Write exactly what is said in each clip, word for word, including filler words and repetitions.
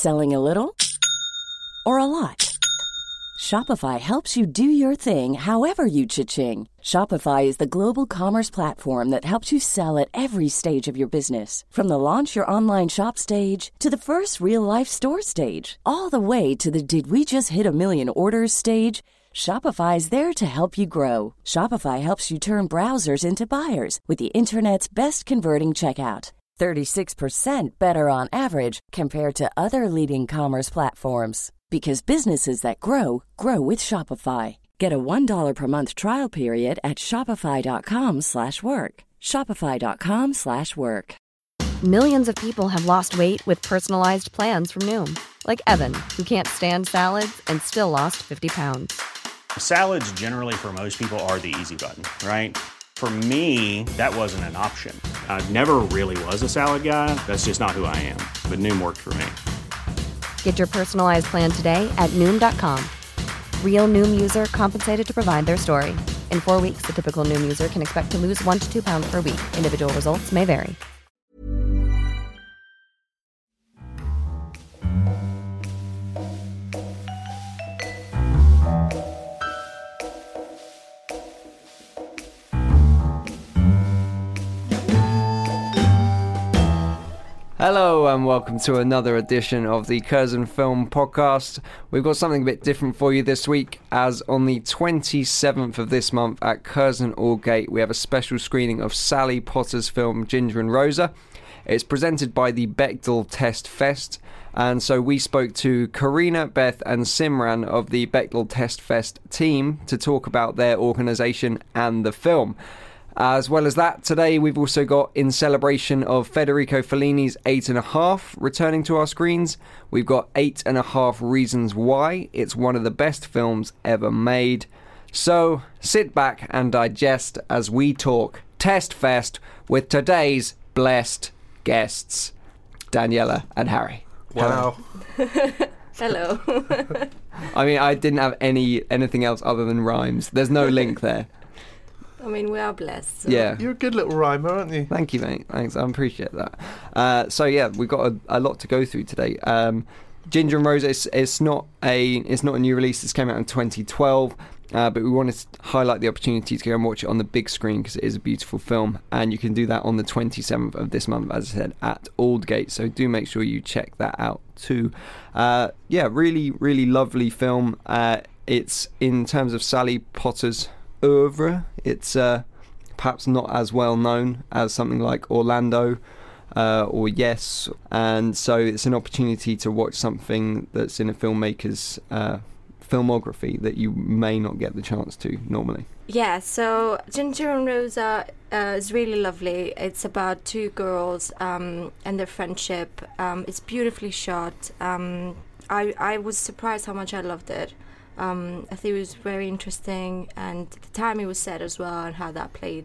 Selling a little or a lot? Shopify helps you do your thing however you cha-ching. Shopify is the global commerce platform that helps you sell at every stage of your business. From the launch your online shop stage to the first real-life store stage, all the way to the did we just hit a million orders stage. Shopify is there to help you grow. Shopify helps you turn browsers into buyers with the internet's best converting checkout. thirty-six percent better on average compared to other leading commerce platforms. Because businesses that grow, grow with Shopify. Get a one dollar per month trial period at shopify.com slash work. Shopify.com slash work. Millions of people have lost weight with personalized plans from Noom. Like Evan, who can't stand salads and still lost fifty pounds. Salads generally for most people are the easy button, right? For me, that wasn't an option. I never really was a salad guy. That's just not who I am. But Noom worked for me. Get your personalized plan today at Noom dot com. Real Noom user compensated to provide their story. In four weeks, the typical Noom user can expect to lose one to two pounds per week. Individual results may vary. Hello and welcome to another edition of the Curzon Film Podcast. We've got something a bit different for you this week, as on the twenty-seventh of this month at Curzon Aldgate we have a special screening of Sally Potter's film Ginger and Rosa. It's presented by the Bechdel Test Fest, and so we spoke to Karina, Beth and Simran of the Bechdel Test Fest team to talk about their organisation and the film. As well as that, today we've also got, in celebration of Federico Fellini's Eight and a Half returning to our screens, we've got Eight and a Half Reasons Why. It's one of the best films ever made. So sit back and digest as we talk Test Fest with today's blessed guests, Daniela and Harry. Wow. Hello. I mean, I didn't have any anything else other than rhymes. There's no link there. I mean, we are blessed. So. Yeah. You're a good little rhymer, aren't you? Thank you, mate. Thanks. I appreciate that. Uh, so, yeah, we've got a, a lot to go through today. Um, Ginger and Rosa, it's, it's, not a, it's not a new release. This came out in twenty twelve. Uh, but we wanted to highlight the opportunity to go and watch it on the big screen because it is a beautiful film. And you can do that on the twenty-seventh of this month, as I said, at Aldgate. So do make sure you check that out too. Uh, yeah, really, really lovely film. Uh, it's, in terms of Sally Potter's oeuvre, it's uh, perhaps not as well known as something like Orlando uh, or Yes, and so it's an opportunity to watch something that's in a filmmaker's uh, filmography that you may not get the chance to normally. Yeah, so Ginger and Rosa uh, is really lovely. It's about two girls um, and their friendship. Um, it's beautifully shot. Um, I, I was surprised how much I loved it. Um, I think it was very interesting, and the time it was set as well, and how that played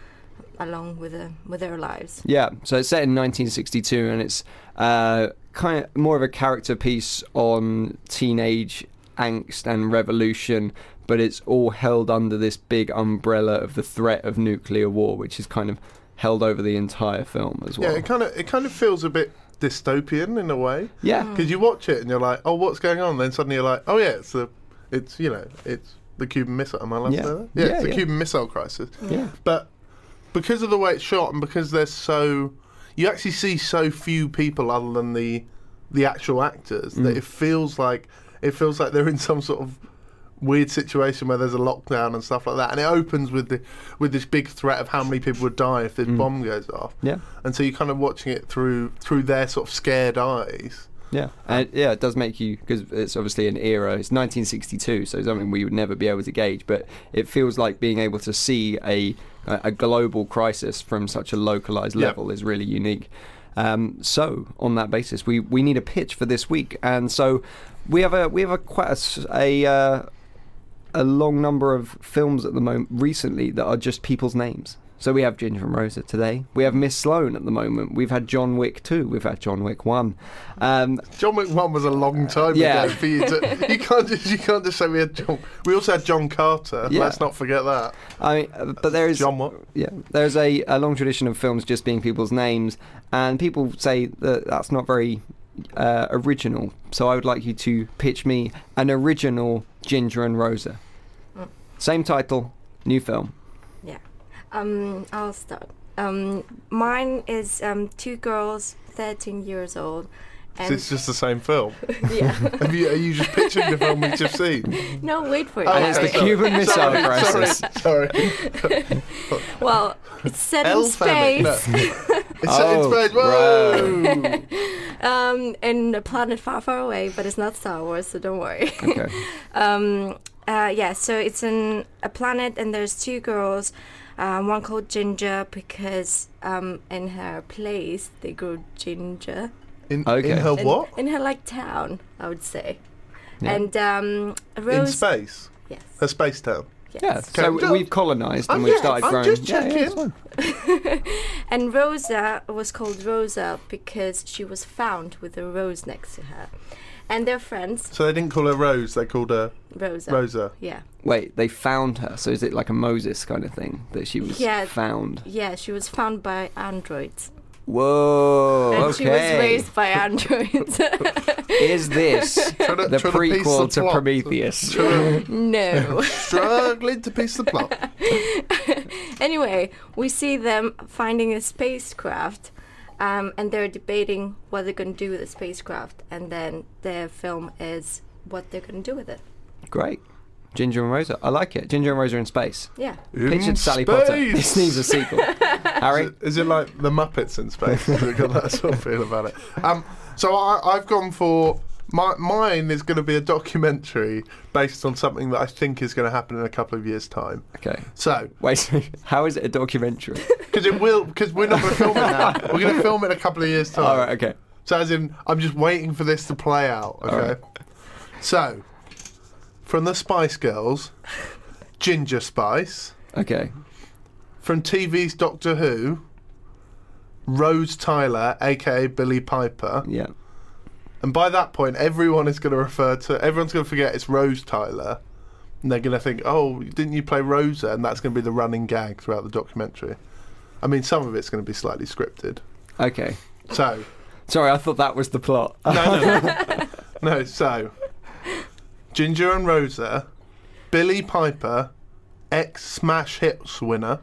along with the, with their lives. Yeah, so it's set in nineteen sixty-two, and it's uh, kind of more of a character piece on teenage angst and revolution, but it's all held under this big umbrella of the threat of nuclear war, which is kind of held over the entire film as well. Yeah, it kind of it kind of feels a bit dystopian in a way. Yeah, because you watch it and you're like, oh, what's going on? Then suddenly you're like, oh yeah, it's the It's, you know, it's the Cuban Missile. Am I allowed yeah. to say that? Yeah, yeah it's the yeah. Cuban Missile Crisis. Yeah. But because of the way it's shot and because there's so... You actually see so few people other than the the actual actors mm. that it feels like it feels like they're in some sort of weird situation where there's a lockdown and stuff like that. And it opens with the with this big threat of how many people would die if this mm. bomb goes off. Yeah. And so you're kind of watching it through through their sort of scared eyes. Yeah, and yeah, it does make you, because it's obviously an era, it's nineteen sixty-two, so something we would never be able to gauge, but it feels like being able to see a a global crisis from such a localised level yep. is really unique. Um, so, on that basis, we, we need a pitch for this week, and so we have a we have a quite a a, uh, a long number of films at the moment recently that are just people's names. So we have Ginger and Rosa today. We have Miss Sloane at the moment. We've had John Wick two. We've had John Wick one. Um, John Wick one was a long time yeah. ago for you to. You can't just you can't just say we had John. We also had John Carter. Yeah. Let's not forget that. I mean, but there is John what? Yeah, there's a, a long tradition of films just being people's names, and people say that that's not very uh, original. So I would like you to pitch me an original Ginger and Rosa. Mm. Same title, new film. Yeah. Um, I'll start. Um, mine is um, two girls, thirteen years old. So And it's just the same film. yeah. Have you, are you just picturing the film we've just seen? No, wait for it. Oh, And it's the okay, sorry. Cuban Missile Sorry, Crisis. Sorry, sorry. Well, it's set in L-Famic, no. space. It's set in Oh, space. Whoa! um, in a planet far, far away, but it's not Star Wars, so don't worry. Okay. um, uh, yeah, so it's in a planet, and there's two girls. Um, one called Ginger because um, in her place they grow ginger. In, Okay. in her In, what? in her like town, I would say. Yeah. And um, In Rose. space? Yes. Her space town? yes. Yeah, so Okay. we've colonised and I'm we've just- started I'm growing. just Yeah, yeah, it's checking. fine. And Rosa was called Rosa because she was found with a rose next to her. And they're friends. So they didn't call her Rose, they called her Rosa. Rosa. Yeah. Wait, they found her. So is it like a Moses kind of thing that she was Yeah. found? Yeah, she was found by androids. Whoa. and okay. she was raised by androids. Is this Trying to- the trying to piece prequel the to plot. Prometheus? No. Struggling to piece the plot. Anyway, we see them finding a spacecraft, um, and they're debating what they're going to do with the spacecraft, and then their film is what they're going to do with it. Great. Ginger and Rosa. I like it. Ginger and Rosa in space. Yeah. In Pictured Sally Potter. space. This needs a sequel. Harry? Is it, is it like the Muppets in space? Has it got that sort of feel about it? Um, so I, I've gone for my mine is going to be a documentary based on something that I think is going to happen in a couple of years' time. Okay. So Wait, how is it a documentary? because it will because we're not going to film it now. We're going to film it in a couple of years' time. All right, okay. So as in, I'm just waiting for this to play out. Okay. Alright. So from the Spice Girls, Ginger Spice. Okay. From T V's Doctor Who, Rose Tyler, aka Billy Piper. Yeah. And by that point, everyone is going to refer to, everyone's going to forget it's Rose Tyler. And they're going to think, oh, didn't you play Rosa? And that's going to be the running gag throughout the documentary. I mean, some of it's going to be slightly scripted. Okay. So, Sorry, I thought that was the plot. no, no. No, so, Ginger and Rosa, Billy Piper, ex-Smash Hits winner,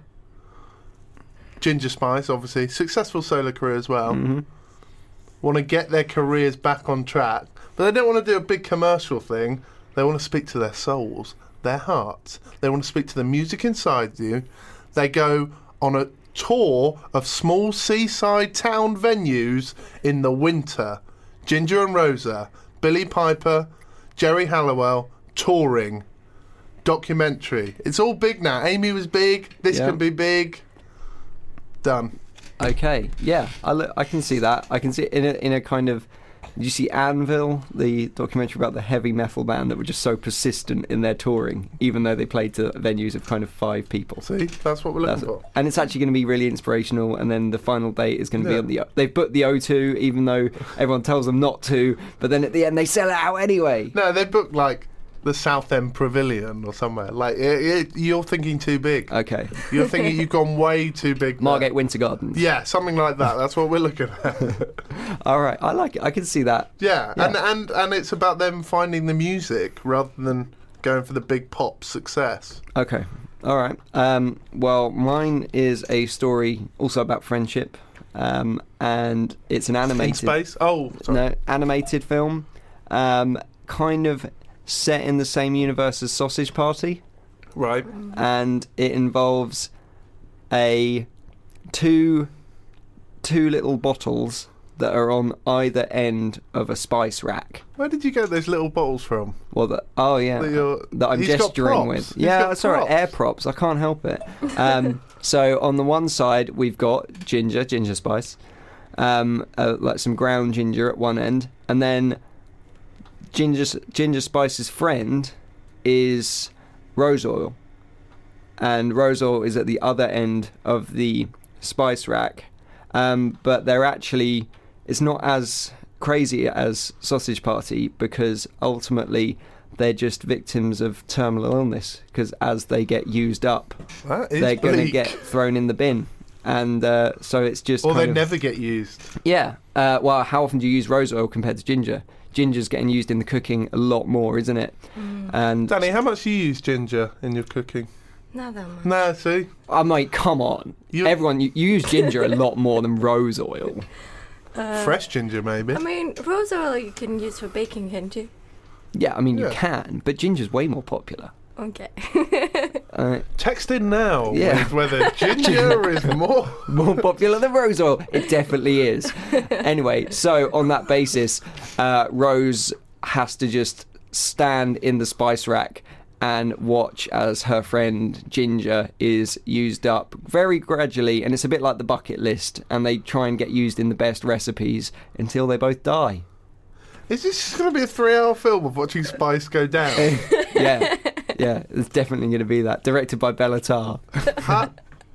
Ginger Spice, obviously, successful solo career as well. Mm-hmm. Want to get their careers back on track, but they don't want to do a big commercial thing. They want to speak to their souls, their hearts. They want to speak to the music inside you. They go on a tour of small seaside town venues in the winter. Ginger and Rosa, Billy Piper, Jerry Halliwell, touring. Documentary. It's all big now. Amy was big. This Yeah. can be big. Done. Okay, yeah, I, look, I can see that. I can see it in a, in a kind of. Did you see Anvil, the documentary about the heavy metal band that were just so persistent in their touring, even though they played to venues of kind of five people? See, that's what we're looking That's- for. and it's actually going to be really inspirational. And then the final date is going to Yeah. be on the. They've booked the O two, even though everyone tells them not to. But then at the end, they sell it out anyway. No, they booked like the Southend Pavilion or somewhere. Like it, it, you're thinking too big. Okay, You're thinking you've gone way too big. there. Margate Winter Gardens. Yeah, something like that. That's what we're looking at. All right, I like it. I can see that. Yeah, Yeah. and and and it's about them finding the music rather than going for the big pop success. Okay. All right. Um, well, mine is a story also about friendship, um, and it's an In animated. space. Oh, sorry. No, animated film, um, kind of set in the same universe as Sausage Party, Right. and it involves a two two little bottles that are on either end of a spice rack. Where did you get those little bottles from? Well, the, oh yeah, That you're- that I'm He's got gesturing props. with. He's Yeah, got that's all right. props. Air props. I can't help it. Um, so on the one side we've got ginger, ginger spice, um, uh, like some ground ginger at one end, and then ginger ginger spice's friend is rose oil, and rose oil is at the other end of the spice rack. Um, but they're actually, it's not as crazy as Sausage Party, because ultimately they're just victims of terminal illness, because as they get used up, That is they're going to bleak. get thrown in the bin. and uh, so it's just Or kind they of, never get used. yeah. Uh, well, how often do you use rose oil compared to ginger? Ginger's getting used in the cooking a lot more, isn't it? Mm. And Danny, how much do you use ginger in your cooking? Not that much. Nah, see? I'm like, come on, You- everyone, you, you use ginger a lot more than rose oil. Uh, Fresh ginger, maybe. I mean, rose oil you can use for baking, can't you? Yeah, I mean you Yeah. can, but ginger's way more popular. Okay. Uh, Text in now Yeah. with whether ginger is more... more popular than rose oil. It definitely is. Anyway, so on that basis, uh, Rose has to just stand in the spice rack and watch as her friend Ginger is used up very gradually, and it's a bit like the bucket list, and they try and get used in the best recipes until they both die. Is this going to be a three-hour film of watching Spice go down? Yeah, yeah, it's definitely going to be that. Directed by Bella Tarr. Huh?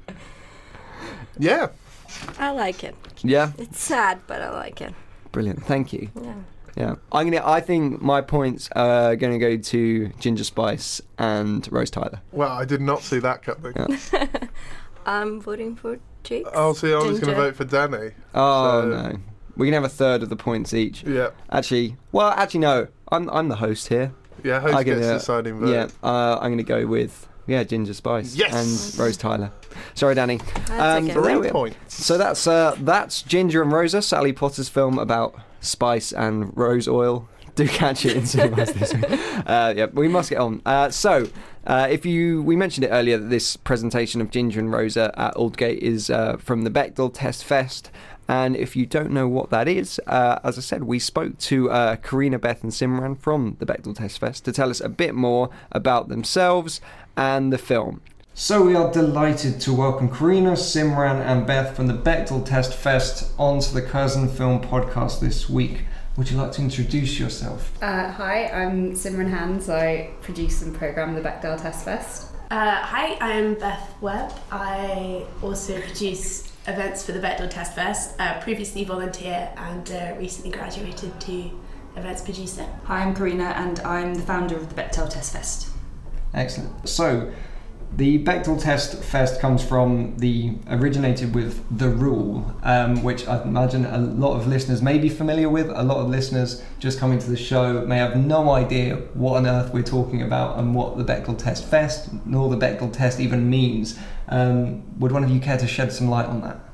Yeah. I like it. Yeah, It's sad, but I like it. brilliant. Thank you. Yeah. Yeah, I'm gonna. I think my points are gonna go to Ginger Spice and Rose Tyler. Well, I did not see that coming. Yeah. I'm voting for Cheeks. Oh, see, I was going to Ginger. vote for Danny. Oh So- no, we can have a third of the points each. Yeah. Actually, well, actually no. I'm I'm the host here. Yeah, host I gets uh, the deciding vote. Yeah, uh, I'm gonna go with yeah Ginger Spice Yes! and Rose Tyler. Sorry, Danny. That's Um, okay. but there we Three are. points. So that's uh, that's Ginger and Rosa, Sally Potter's film about spice and rose oil. Do catch it in cinemas this week. Uh, yeah, we must get on. Uh, so, uh, if you, we mentioned it earlier that this presentation of Ginger and Rosa at Aldgate is uh, from the Bechdel Test Fest. And if you don't know what that is, uh, as I said, we spoke to uh, Karina, Beth and Simran from the Bechdel Test Fest to tell us a bit more about themselves and the film. So we are delighted to welcome Karina, Simran and Beth from the Bechdel Test Fest onto the Cousin Film podcast this week. Would you like to introduce yourself? Uh, hi, I'm Simran Hands. I produce and program the Bechdel Test Fest. Uh, hi, I'm Beth Webb. I also produce events for the Bechdel Test Fest, uh, previously volunteer and uh, recently graduated to events producer. Hi, I'm Karina and I'm the founder of the Bechdel Test Fest. Excellent. So, the Bechdel Test Fest comes from the originated with The Rule, um, which I imagine a lot of listeners may be familiar with. A lot of listeners just coming to the show may have no idea what on earth we're talking about and what the Bechdel Test Fest nor the Bechdel Test even means. Um, would one of you care to shed some light on that?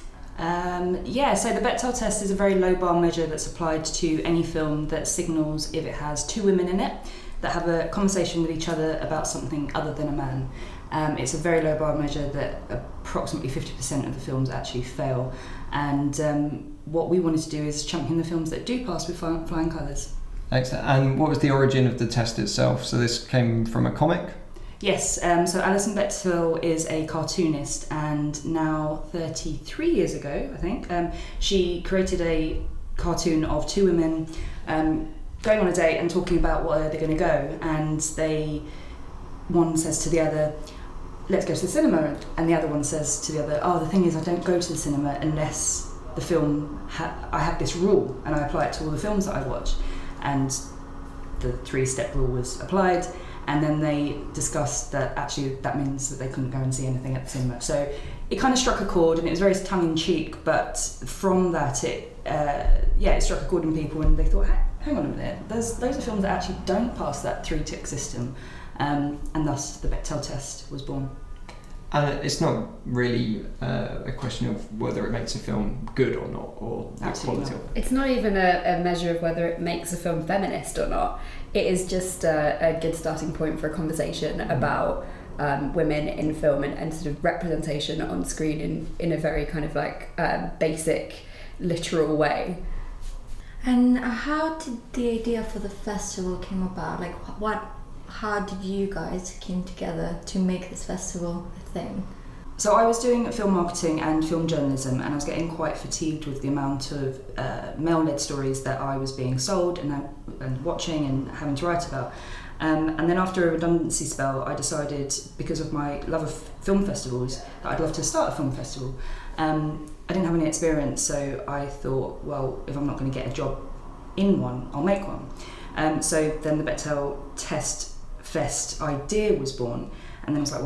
Um, yeah, so the Bechdel test is a very low bar measure that's applied to any film that signals if it has two women in it that have a conversation with each other about something other than a man. Um, it's a very low bar measure that approximately fifty percent of the films actually fail. And um, what we wanted to do is champion the films that do pass with fly- flying colours. Excellent. And what was the origin of the test itself? So this came from a comic? Yes, um, so Alison Bechdel is a cartoonist, and now thirty-three years ago, I think, um, she created a cartoon of two women um, going on a date and talking about where they're going to go, and they, one says to the other, let's go to the cinema, and the other one says to the other, oh, the thing is I don't go to the cinema unless the film, ha- I have this rule and I apply it to all the films that I watch, and the three-step rule was applied. And then they discussed that actually that means that they couldn't go and see anything at the cinema. So it kind of struck a chord, and it was very tongue-in-cheek, but from that it, uh, yeah, it struck a chord in people, and they thought, hang on a minute, there's loads of films that actually don't pass that three-tick system, um, and thus the Bechdel test was born. And it's not really uh, a question of whether it makes a film good or not, or the Absolutely quality not. of it. It's not even a, a measure of whether it makes a film feminist or not. It is just a, a good starting point for a conversation about um, women in film and, and sort of representation on screen in, in a very kind of like um, basic, literal way. And how did the idea for the festival came about? Like, what? How did you guys came together to make this festival a thing? So I was doing film marketing and film journalism, and I was getting quite fatigued with the amount of uh, male-led stories that I was being sold and, uh, and watching and having to write about. Um, and then after a redundancy spell, I decided, because of my love of film festivals, that I'd love to start a film festival. Um, I didn't have any experience, so I thought, well, if I'm not going to get a job in one, I'll make one. Um, so then the Bechdel Test Fest idea was born, and then I was like, well,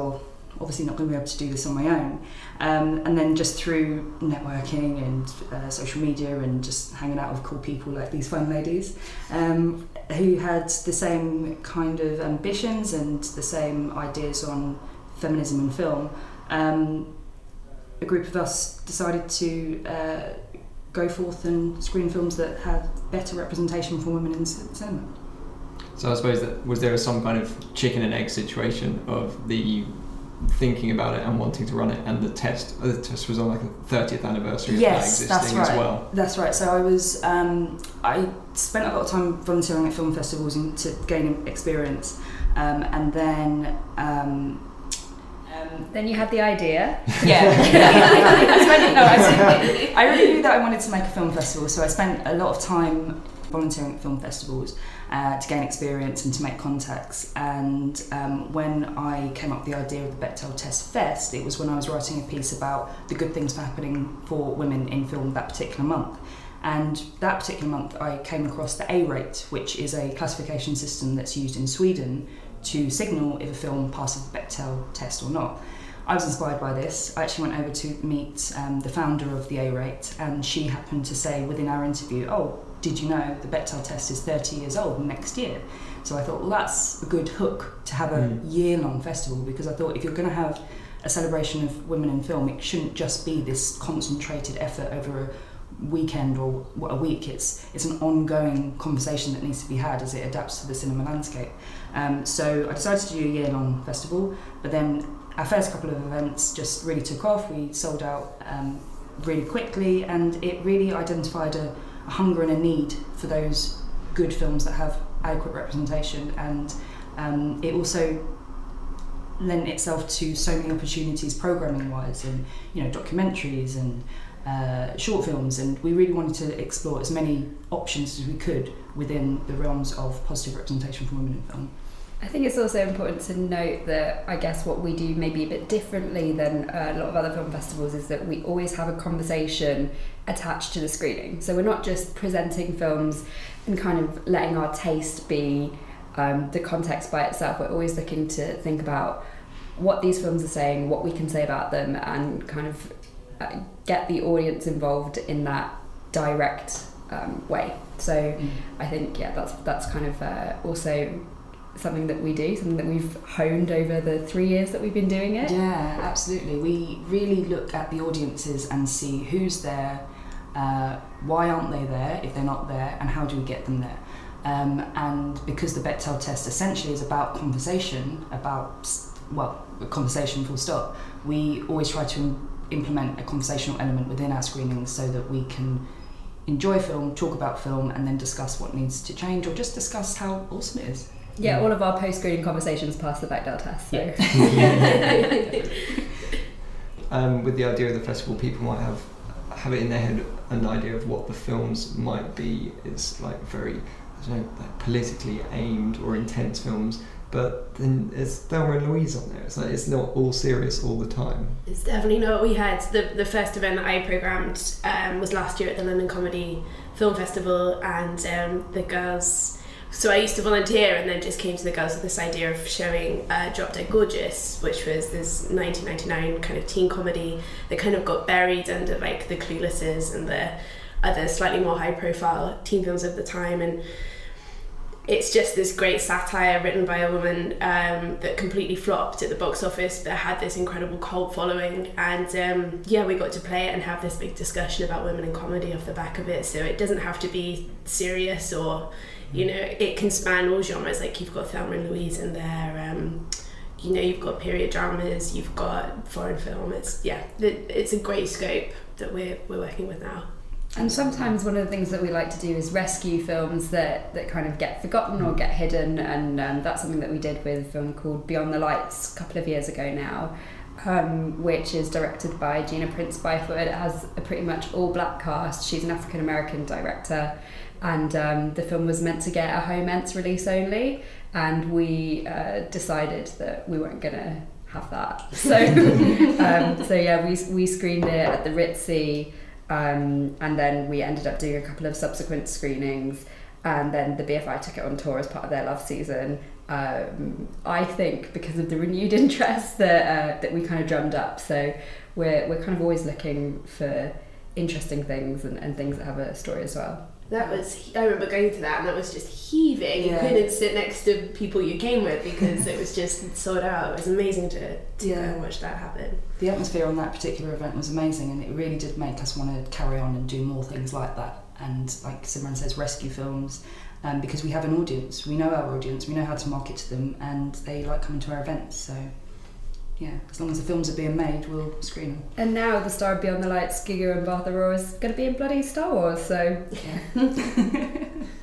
obviously not going to be able to do this on my own. Um, and then just through networking and uh, social media and just hanging out with cool people like these fun ladies um, who had the same kind of ambitions and the same ideas on feminism in film, um, a group of us decided to uh, go forth and screen films that had better representation for women in cinema. So I suppose that was there some kind of chicken and egg situation of the thinking about it and wanting to run it, and the test the test was on like a thirtieth anniversary of yes, that existing that's right. as well. That's right. So I was um, I spent a lot of time volunteering at film festivals and to gain experience, um, and then. Um, Um, then you had the idea. Yeah. I, spent, no, I, spent, I really knew that I wanted to make a film festival, so I spent a lot of time volunteering at film festivals uh, to gain experience and to make contacts. And um, when I came up with the idea of the Bechdel Test Fest, it was when I was writing a piece about the good things happening for women in film that particular month. And that particular month I came across the A-rate, which is a classification system that's used in Sweden to signal if a film passes the Bechdel test or not. I was inspired by this. I actually went over to meet um, the founder of the A-rate, and she happened to say within our interview, oh, did you know the Bechdel test is thirty years old next year? So I thought, well, that's a good hook to have a mm. year-long festival, because I thought if you're going to have a celebration of women in film, it shouldn't just be this concentrated effort over a weekend or a week. It's it's an ongoing conversation that needs to be had as it adapts to the cinema landscape. Um, so I decided to do a year-long festival, but then our first couple of events just really took off. We sold out um, really quickly, and it really identified a, a hunger and a need for those good films that have adequate representation, and um, it also lent itself to so many opportunities programming-wise, and you know, documentaries and Uh, short films, and we really wanted to explore as many options as we could within the realms of positive representation for women in film. I think it's also important to note that I guess what we do maybe a bit differently than uh, a lot of other film festivals is that we always have a conversation attached to the screening. So we're not just presenting films and kind of letting our taste be um, the context by itself. We're always looking to think about what these films are saying, what we can say about them, and kind of Uh, get the audience involved in that direct um, way. So mm. I think yeah, that's that's kind of uh, also something that we do, something that we've honed over the three years that we've been doing it. Yeah, absolutely. We really look at the audiences and see who's there, uh, why aren't they there if they're not there, and how do we get them there. Um, and because the Bechdel test essentially is about conversation, about well, a conversation full stop, we always try to implement a conversational element within our screenings so that we can enjoy film, talk about film, and then discuss what needs to change, or just discuss how awesome it is. Yeah, all of our post-screening conversations pass the Bechdel test. So. Yeah. um, with the idea of the festival, people might have have it in their head an idea of what the films might be. It's like very, I don't know, like politically aimed or intense films. But then there's Thelma and Louise on there. It's like it's not all serious all the time. It's definitely not what we had. The the first event that I programmed um, was last year at the London Comedy Film Festival, and um, the girls. So I used to volunteer, and then just came to the girls with this idea of showing uh, Drop Dead Gorgeous, which was this nineteen ninety-nine kind of teen comedy that kind of got buried under like the Cluelesses and the other slightly more high-profile teen films of the time, and it's just this great satire written by a woman um, that completely flopped at the box office, but had this incredible cult following. And um, yeah, we got to play it and have this big discussion about women in comedy off the back of it. So it doesn't have to be serious, or, you know, it can span all genres. Like you've got Thelma and Louise in there, um, you know, you've got period dramas, you've got foreign film. It's, yeah, it's a great scope that we're, we're working with now. And sometimes one of the things that we like to do is rescue films that, that kind of get forgotten or get hidden, and um, that's something that we did with a film called Beyond the Lights a couple of years ago now, um, which is directed by Gina Prince Bythewood. It has a pretty much all black cast. She's an African American director, and um, the film was meant to get a home ents release only, and we uh, decided that we weren't going to have that. So, um, so yeah, we we screened it at the Ritzy. Um, and then we ended up doing a couple of subsequent screenings, and then the B F I took it on tour as part of their Love season. Um, I think because of the renewed interest that uh, that we kind of drummed up, so we're we're kind of always looking for interesting things and, and things that have a story as well. That was, I remember going to that and that was just heaving. Yeah. You couldn't sit next to people you came with because it was just sold out. It was amazing to, to Yeah. go and watch that happen. The atmosphere on that particular event was amazing, and it really did make us want to carry on and do more things like that. And like Simran says, rescue films, um, because we have an audience. We know our audience, we know how to market to them, and they like coming to our events. So yeah, as long as the films are being made, we'll screen them. And now the star of Beyond the Lights, Giga and Bartha Raw, is going to be in bloody Star Wars, so... Yeah.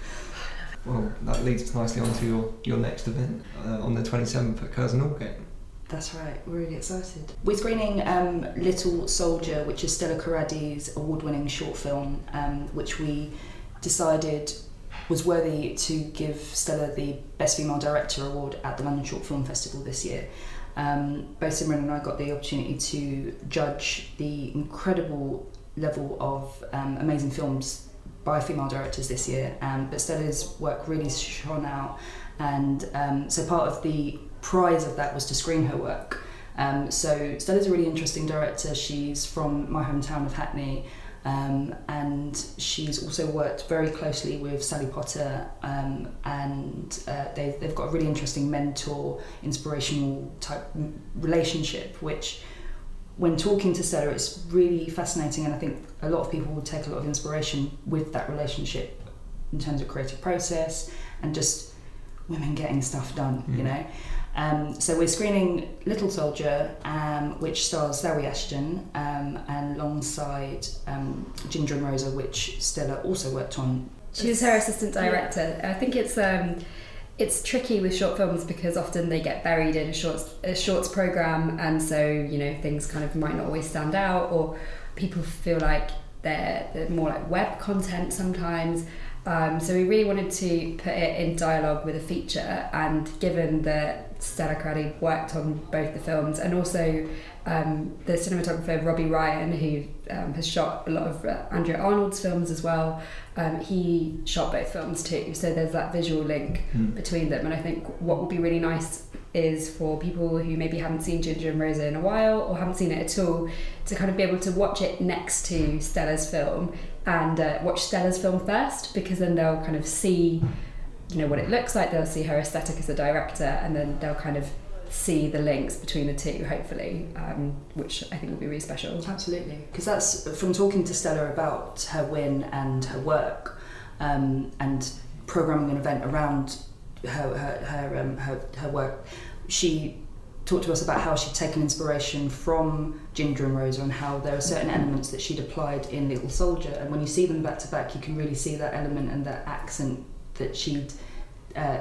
Well, that leads nicely on to your, your next event uh, on the twenty-seventh at Curzon Aldgate. That's right, we're really excited. We're screening um, Little Soldier, which is Stella Corradi's award-winning short film, um, which we decided was worthy to give Stella the Best Female Director Award at the London Short Film Festival this year. Um, both Simran and I got the opportunity to judge the incredible level of um, amazing films by female directors this year, um, but Stella's work really shone out, and um, so part of the prize of that was to screen her work. Um, so Stella's a really interesting director. She's from my hometown of Hackney, um, and she's also worked very closely with Sally Potter, um, and uh, they've, they've got a really interesting mentor, inspirational type relationship, which when talking to Stella, it's really fascinating, and I think a lot of people will take a lot of inspiration with that relationship in terms of creative process and just women getting stuff done, mm. you know. Um, so we're screening Little Soldier, um, which stars Zoe Ashton, um, and alongside um, Ginger and Rosa, which Stella also worked on. She was her assistant director. Yeah. I think it's um, it's tricky with short films because often they get buried in a shorts a shorts program, and so you know things kind of might not always stand out, or people feel like they're, they're more like web content sometimes. Um, so we really wanted to put it in dialogue with a feature, and given that Stella Corradi worked on both the films, and also um, the cinematographer Robbie Ryan, who um, has shot a lot of uh, Andrea Arnold's films as well, um, he shot both films too, so there's that visual link mm. between them. And I think what would be really nice is for people who maybe haven't seen Ginger and Rosa in a while or haven't seen it at all to kind of be able to watch it next to Stella's film and uh, watch Stella's film first, because then they'll kind of see you know what it looks like, they'll see her aesthetic as a director, and then they'll kind of see the links between the two, hopefully, um, which I think will be really special. Absolutely, because that's from talking to Stella about her win and her work, um, and programming an event around her her her, um, her her work. She talked to us about how she'd taken inspiration from Ginger and Rosa and how there are certain elements that she'd applied in Little Soldier, and when you see them back to back, you can really see that element and that accent that she'd uh,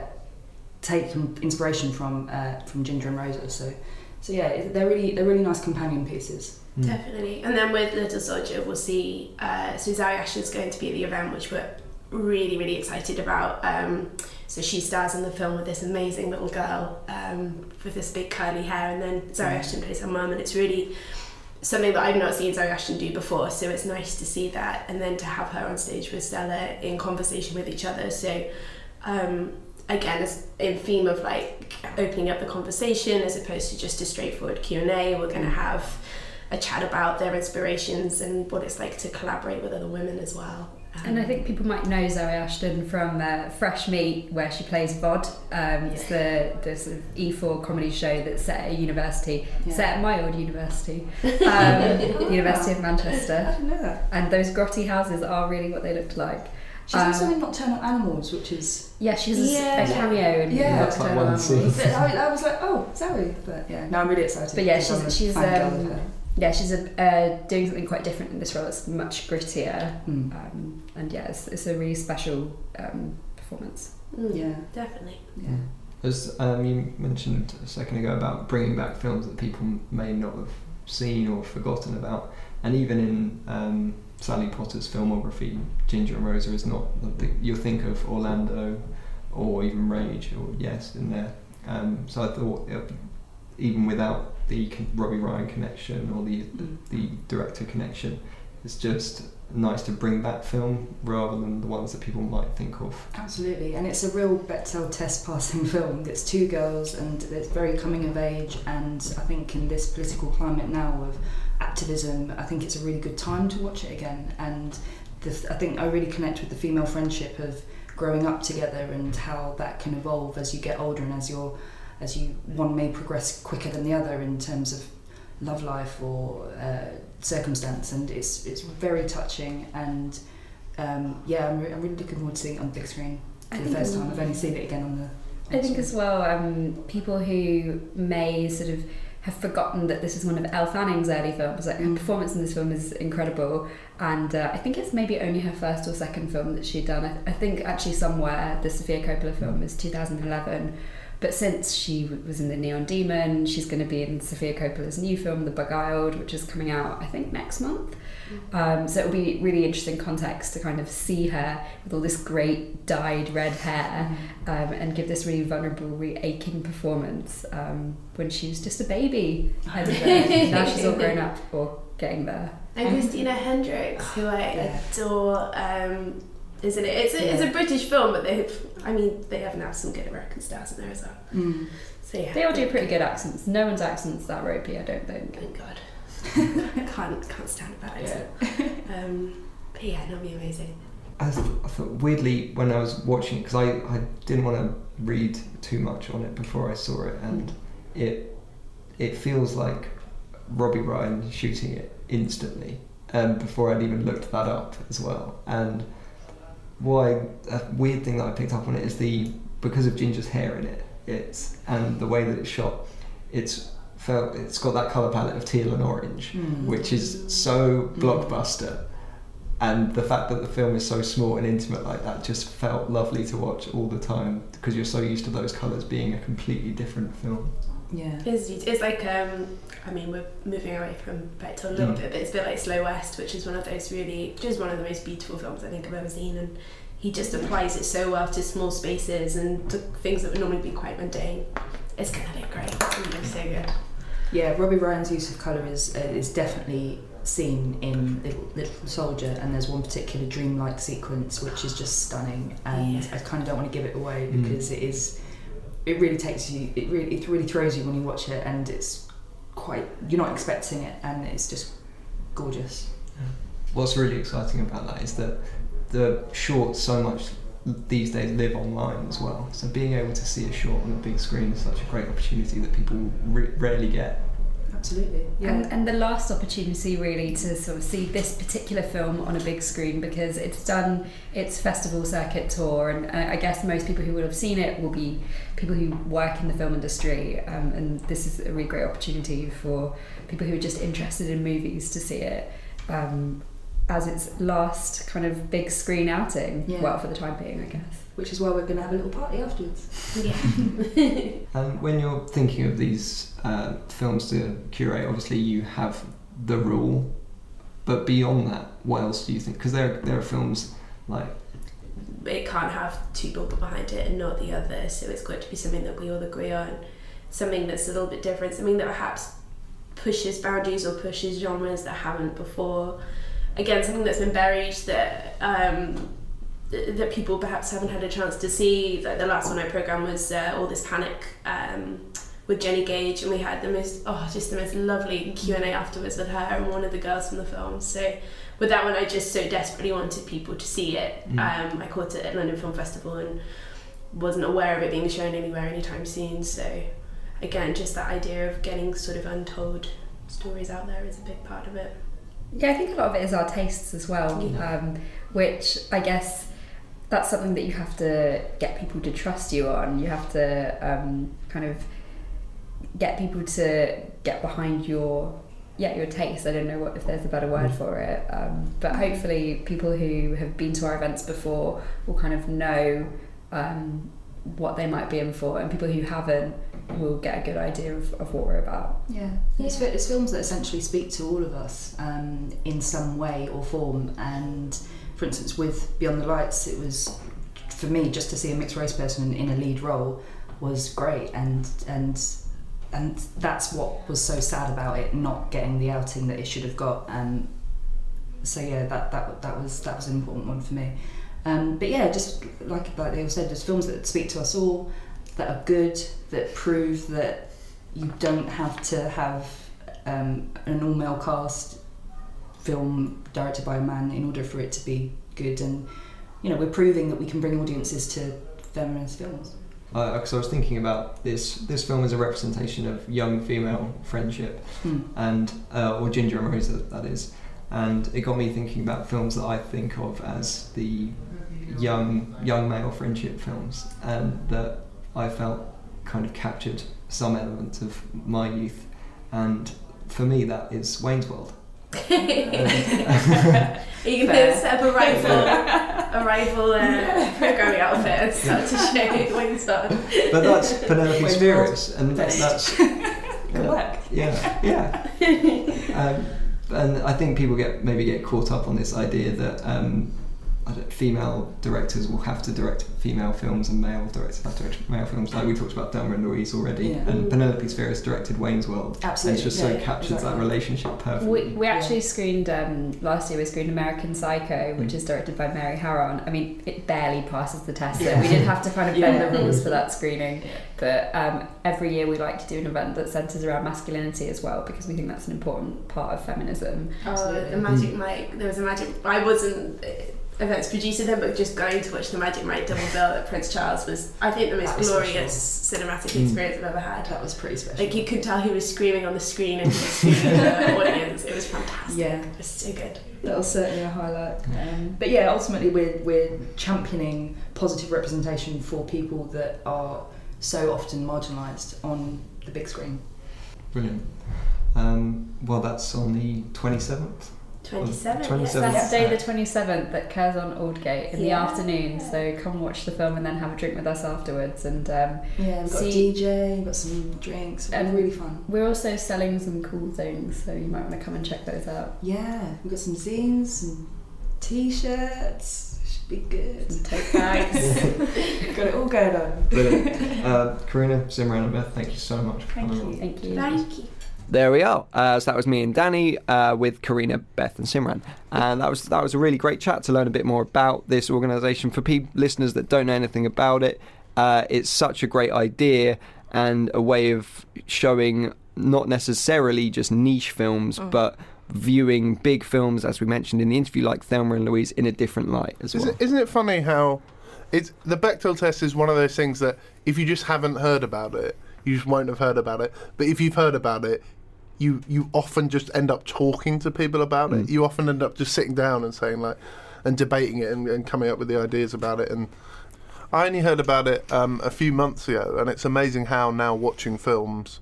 taken inspiration from uh, from Ginger and Rosa. So, so yeah, they're really they're really nice companion pieces. Mm. Definitely. And then with Little Soldier, we'll see. Uh, so Zoe Ashton's going to be at the event, which we're really really excited about. Um, so she stars in the film with this amazing little girl um, with this big curly hair, and then Zoe mm. Ashton plays her mum, and it's really something that I've not seen Zoe Ashton do before, so it's nice to see that, and then to have her on stage with Stella in conversation with each other. So um, again, it's in theme of like opening up the conversation as opposed to just a straightforward Q and A. We're going to have a chat about their inspirations and what it's like to collaborate with other women as well. Um, and I think people might know Zoe Ashton from uh, Fresh Meat, where she plays Vod. Um, it's the, the sort of E four comedy show that's set at a university, yeah. set at my old university, um, University of Manchester. I didn't know that. And those grotty houses are really what they looked like. She's um, also in Nocturnal Animals, which is... Yeah, she's yeah. a cameo in yeah. Nocturnal That's Animals. like I, I was like, oh, Zoe. But yeah, no, I'm really excited. But yeah, she's she's um, yeah, she's a, uh, doing something quite different in this role. It's much grittier, mm. um, and yeah, it's, it's a really special um, performance. Mm, yeah, definitely. Yeah. As um, you mentioned a second ago about bringing back films that people may not have seen or forgotten about, and even in um, Sally Potter's filmography, Ginger and Rosa is not. You'll think of Orlando or even Rage or Yes in there. Um, so I thought, it, even without the Robbie Ryan connection or the mm. the director connection, it's just nice to bring back film rather than the ones that people might think of. Absolutely, and it's a real Bechdel test passing film. It's two girls and it's very coming of age, and I think in this political climate now of activism, I think it's a really good time to watch it again. And the, I think I really connect with the female friendship of growing up together and how that can evolve as you get older and as you're as you one may progress quicker than the other in terms of love life or uh, circumstance, and it's it's very touching. And um, yeah, I'm, re- I'm really looking forward to seeing it on the big screen for I the think first it- time. I've only seen it again on the. On I think screen. as well, um, people who may sort of have forgotten that this is one of Elle Fanning's early films. Like, her Mm. performance in this film is incredible, and uh, I think it's maybe only her first or second film that she'd done. I, I think actually somewhere the Sofia Coppola film is two thousand eleven, but since she w- was in The Neon Demon, she's going to be in Sofia Coppola's new film, The Beguiled, which is coming out I think next month. Um, so it'll be really interesting context to kind of see her with all this great dyed red hair um, and give this really vulnerable, really aching performance um, when she was just a baby. And uh, now she's all grown up or getting there. And Christina Hendricks, who I Yeah. adore, um, isn't it? It's a, it's a British film, but they've, I mean, they have now some good American stars in there as well. Mm. So yeah. They all do pretty good accents. No one's accent's that ropey, I don't think. Thank God. can't can't stand a bad accent. Um, but yeah, that'll be amazing. I, th- I thought weirdly when I was watching it, because I, I didn't want to read too much on it before I saw it, and it it feels like Robbie Ryan shooting it instantly, um, before I'd even looked that up as well. And why a weird thing that I picked up on it is the because of Ginger's hair in it, it's and the way that it's shot, it's felt it's got that colour palette of teal and orange, Mm. which is so blockbuster. And the fact that the film is so small and intimate like that just felt lovely to watch all the time, because you're so used to those colours being a completely different film. Yeah. It's, it's like, um, I mean, we're moving away from Bechdel a little Mm. bit, but it's a bit like Slow West, which is one of those really, which is one of the most beautiful films I think I've ever seen, and he just applies it so well to small spaces and to things that would normally be quite mundane. It's gonna look great. It's gonna look so good. Yeah, Robbie Ryan's use of colour is uh, is definitely seen in Little, Little Soldier, and there's one particular dreamlike sequence which is just stunning, and Yeah. I kind of don't want to give it away Mm. because it is, it really takes you, it really it really throws you when you watch it, and it's quite, you're not expecting it, and it's just gorgeous. What's really exciting about that is that the shorts so much these days live online as well, so being able to see a short on a big screen is such a great opportunity that people re- rarely get. Absolutely. Yeah. And, and the last opportunity really to sort of see this particular film on a big screen, because it's done its festival circuit tour, and uh, I guess most people who would have seen it will be people who work in the film industry, um, and this is a really great opportunity for people who are just interested in movies to see it um, as its last kind of big screen outing. Yeah. Well, for the time being, I guess. Which is why we're going to have a little party afterwards. Yeah. And when you're thinking of these uh, films to curate, obviously you have The Rule, but beyond that, what else do you think? Because there, there are films like... It can't have two people behind it and not the other, so it's got to be something that we all agree on, something that's a little bit different, something that perhaps pushes boundaries or pushes genres that haven't before. Again, something that's been buried that um, th- that people perhaps haven't had a chance to see. Like the last one I programmed was uh, All This Panic um, with Jenny Gage, and we had the most, oh, just the most lovely Q and A afterwards with her and one of the girls from the film. So with that one, I just so desperately wanted people to see it. Mm. Um, I caught it at London Film Festival and wasn't aware of it being shown anywhere anytime soon. So again, just that idea of getting sort of untold stories out there is a big part of it. Yeah, I think a lot of it is our tastes as well, Yeah. um, which I guess that's something that you have to get people to trust you on. You have to um, kind of get people to get behind your yeah your taste. I don't know what if there's a better word for it, um, but hopefully people who have been to our events before will kind of know um, what they might be in for, and people who haven't will get a good idea of, of what we're about. Yeah, It's, fi- it's films that essentially speak to all of us um, in some way or form. And for instance, with Beyond the Lights, it was, for me, just to see a mixed race person in, in a lead role was great, and and and that's what was so sad about it not getting the outing that it should have got. And so yeah, that, that that was that was an important one for me. Um, but yeah, just like like they all said, just films that speak to us all, that are good, that prove that you don't have to have um, an all-male cast film directed by a man in order for it to be good. And you know, we're proving that we can bring audiences to feminist films. Because uh, I was thinking about this. This film is a representation of young female friendship, Hmm. and uh, or Ginger and Rosa, that is. And it got me thinking about films that I think of as the young young male friendship films, and that I felt kind of captured some element of my youth. And for me, that is Wayne's World. You can set up a rifle, a rifle uh, programming outfit and start to show Wayne's World. But that's Penelope Spheris, and Best. that's Good work. yeah, yeah. Um, and I think people get maybe get caught up on this idea that um, I don't, female directors will have to direct female films and male directors have to direct male films. Like we talked about Thelma and Louise already, Yeah. and Penelope Spheris directed Wayne's World. Absolutely, and it's just yeah, so yeah, captures exactly. that relationship perfectly. We, we actually Yeah. screened, um, last year we screened American Psycho, which Mm. is directed by Mary Harron. I mean, it barely passes the test, so Yeah. we did have to kind of bend Yeah. the rules for that screening. But um, every year we like to do an event that centres around masculinity as well, because we think that's an important part of feminism. Oh, the Magic Mike. There was a Magic. I wasn't uh, events producer then, but just going to watch the Magic Mike double bill at Prince Charles was, I think, the most That was glorious cinematic Mm. experience I've ever had. That was pretty special. Like you could tell he was screaming on the screen and he was screaming at the audience. It was fantastic. Yeah. It was so good. That was certainly a highlight. Um, but yeah, ultimately we're we're championing positive representation for people that are so often marginalised on the big screen. Brilliant. Um, well, that's on the twenty-seventh. twenty-seven. twenty-seven. Yes, Saturday the twenty-seventh at Curzon Aldgate in the Yeah. afternoon, so come watch the film and then have a drink with us afterwards. And um, Yeah, we've got See- a D J, we've got some drinks, it'll be And- really fun. we're also selling some cool things, so you might want to come and check those out. Yeah, we've got some zines, some t-shirts, should be good. Some tote bags. Got it all going on. Brilliant. uh, Karina, Simran and Beth, thank you so much for Thank coming you. on. Thank you. Thank you. There we are. Uh, so that was me and Danny uh, with Karina, Beth, and Simran, and that was that was a really great chat to learn a bit more about this organisation. For people listeners that don't know anything about it, uh, it's such a great idea and a way of showing not necessarily just niche films, Mm. but viewing big films, as we mentioned in the interview, like Thelma and Louise, in a different light as Is well. it, isn't it funny how it's the Bechdel test is one of those things that if you just haven't heard about it, you just won't have heard about it. But if you've heard about it, you you often just end up talking to people about it. Mm. You often end up just sitting down and saying like, and debating it and, and coming up with the ideas about it. And I only heard about it um, a few months ago, and it's amazing how now watching films,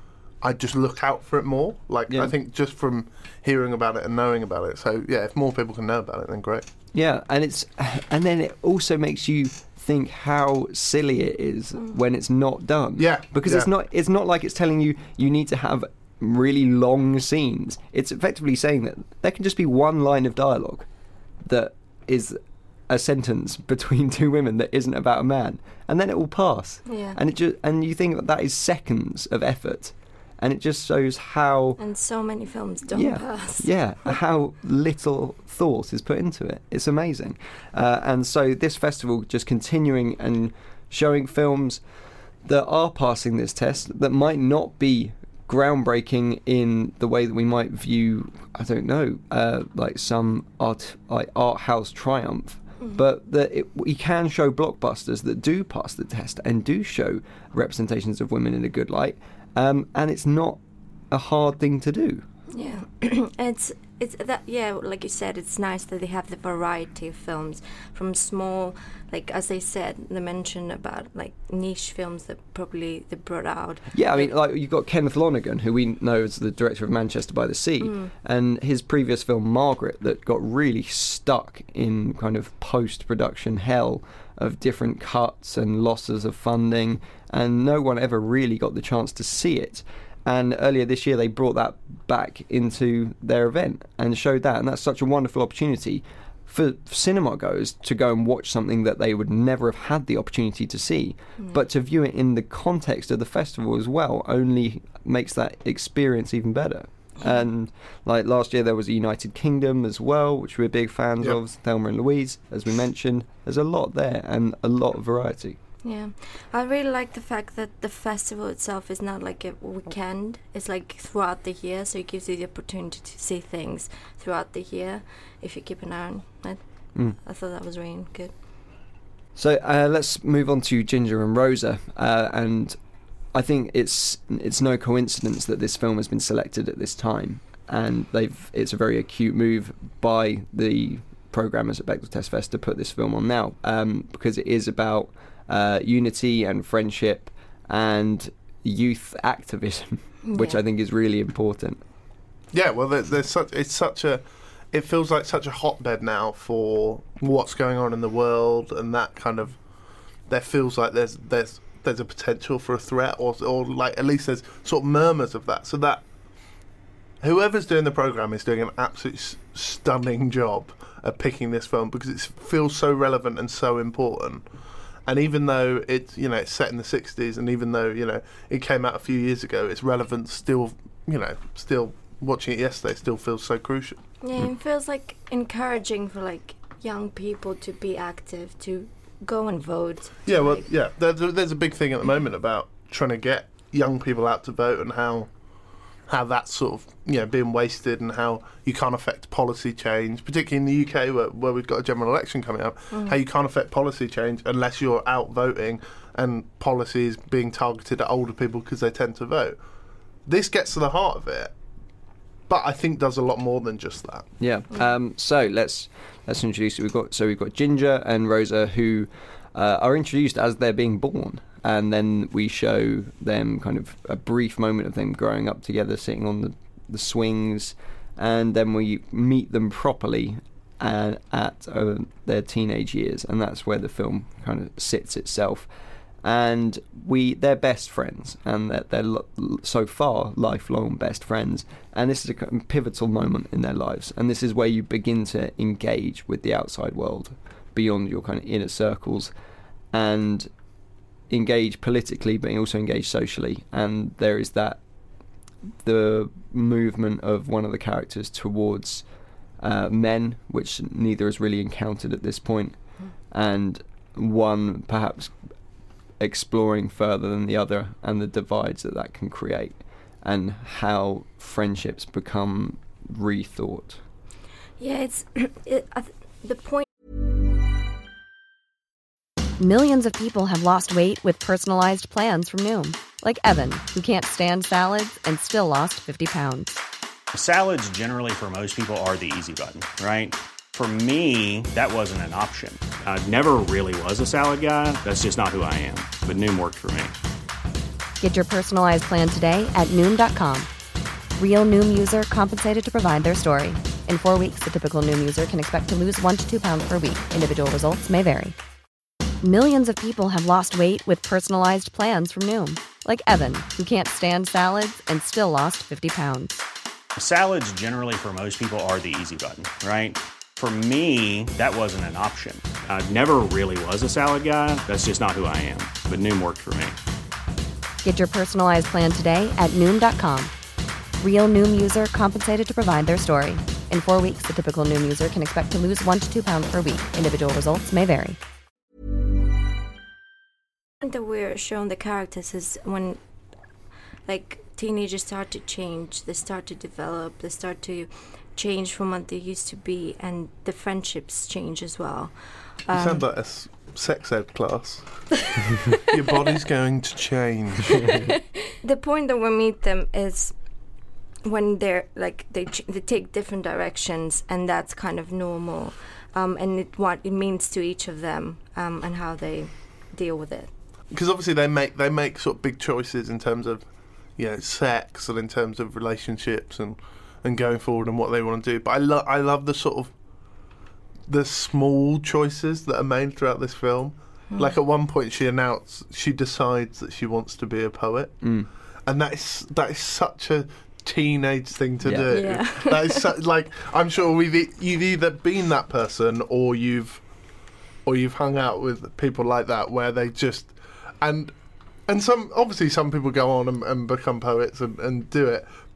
I just look out for it more. Like Yeah. I think just from hearing about it and knowing about it. So yeah, if more people can know about it, then great. Yeah, and it's and then it also makes you think how silly it is when it's not done. Yeah, because yeah. it's not it's not like it's telling you you need to have really long scenes. It's effectively saying that there can just be one line of dialogue that is a sentence between two women that isn't about a man, and then it will pass. Yeah. And it just and you think that that is seconds of effort, and it just shows how And so many films don't yeah, pass. yeah, how little thought is put into it. It's amazing. Uh, and so this festival just continuing and showing films that are passing this test that might not be groundbreaking in the way that we might view, I don't know, uh, like some art like art house triumph. But that it, we can show blockbusters that do pass the test and do show representations of women in a good light, um, and it's not a hard thing to do. Yeah, it's it's that yeah, like you said, it's nice that they have the variety of films from small, like as they said, they mentioned about like niche films that probably they brought out. Yeah, I mean, like you've got Kenneth Lonergan, who we know as the director of Manchester by the Sea, Mm. and his previous film Margaret, that got really stuck in kind of post-production hell of different cuts and losses of funding, and no one ever really got the chance to see it. And earlier this year, they brought that back into their event and showed that, and that's such a wonderful opportunity for cinema goers to go and watch something that they would never have had the opportunity to see, Mm. but to view it in the context of the festival as well only makes that experience even better. And like last year there was a United Kingdom as well, which we're big fans Yep. of, Thelma and Louise, as we mentioned. There's a lot there and a lot of variety. Yeah, I really like the fact that the festival itself is not like a weekend. It's like throughout the year, so it gives you the opportunity to see things throughout the year if you keep an eye on it. Mm. I thought that was really good. So uh, let's move on to Ginger and Rosa, uh, and I think it's it's no coincidence that this film has been selected at this time, and they've it's a very acute move by the programmers at Bechdel Test Fest to put this film on now, um, because it is about uh, unity and friendship and youth activism, which Yeah. I think is really important. Yeah, well, there's, there's such it's such a it feels like such a hotbed now for what's going on in the world, and that kind of there feels like there's there's there's a potential for a threat, or or like at least there's sort of murmurs of that. So that whoever's doing the program is doing an absolutely s- stunning job at picking this film, because it feels so relevant and so important. And even though it's you know it's set in the sixties, and even though you know it came out a few years ago, its relevance still you know still watching it yesterday still feels so crucial. Yeah, it feels like encouraging for like young people to be active, to go and vote. Yeah, well, like- yeah. There's a, there's a big thing at the moment about trying to get young people out to vote, and how how that's sort of you know being wasted, and how you can't affect policy change, particularly in the U K where, where we've got a general election coming up. How you can't affect policy change unless you're out voting, and policy is being targeted at older people because they tend to vote. This gets to the heart of it, but I think does a lot more than just that. Yeah. Um, so let's let's introduce. We've got so we've got Ginger and Rosa, who uh, are introduced as they're being born, and then we show them kind of a brief moment of them growing up together, sitting on the, the swings, and then we meet them properly uh, at uh, their teenage years, and that's where the film kind of sits itself. And we they're best friends, and they're, they're lo- so far lifelong best friends, and this is a kind of pivotal moment in their lives, and this is where you begin to engage with the outside world beyond your kind of inner circles, and engage politically but also engage socially. And there is that the movement of one of the characters towards uh, men, which neither has really encountered at this point, and one perhaps exploring further than the other, and the divides that that can create, and how friendships become rethought. Yeah, it's it, I th- the point. Millions of people have lost weight with personalized plans from Noom, like Evan, who can't stand salads and still lost fifty pounds. Salads generally for most people are the easy button, right? For me, that wasn't an option. I never really was a salad guy. That's just not who I am. But Noom worked for me. Get your personalized plan today at Noom dot com. Real Noom user compensated to provide their story. In four weeks, the typical Noom user can expect to lose one to two pounds per week. Individual results may vary. Millions of people have lost weight with personalized plans from Noom, like Evan, who can't stand salads and still lost fifty pounds. Salads generally for most people are the easy button, right? For me, that wasn't an option. I never really was a salad guy. That's just not who I am. But Noom worked for me. Get your personalized plan today at Noom dot com. Real Noom user compensated to provide their story. In four weeks, the typical Noom user can expect to lose one to two pounds per week. Individual results may vary. That we're shown the characters is when like teenagers start to change, they start to develop, they start to change from what they used to be, and the friendships change as well. You Um, sound like a s- sex ed class. Your body's going to change. the point that we meet them is when they're like they ch- they take different directions, and that's kind of normal, um, and it, what it means to each of them, um, and how they deal with it. Because obviously they make they make sort of big choices in terms of you know sex, and in terms of relationships, and, and going forward and what they want to do. But I love I love the sort of the small choices that are made throughout this film. Mm. Like at one point she announced she decides that she wants to be a poet, Mm. and that is that is such a teenage thing to Yeah. do. Yeah. That is su- like I'm sure we've e- you've either been that person, or you've or you've hung out with people like that where they just and and some obviously some people go on and, and become poets and, and do it,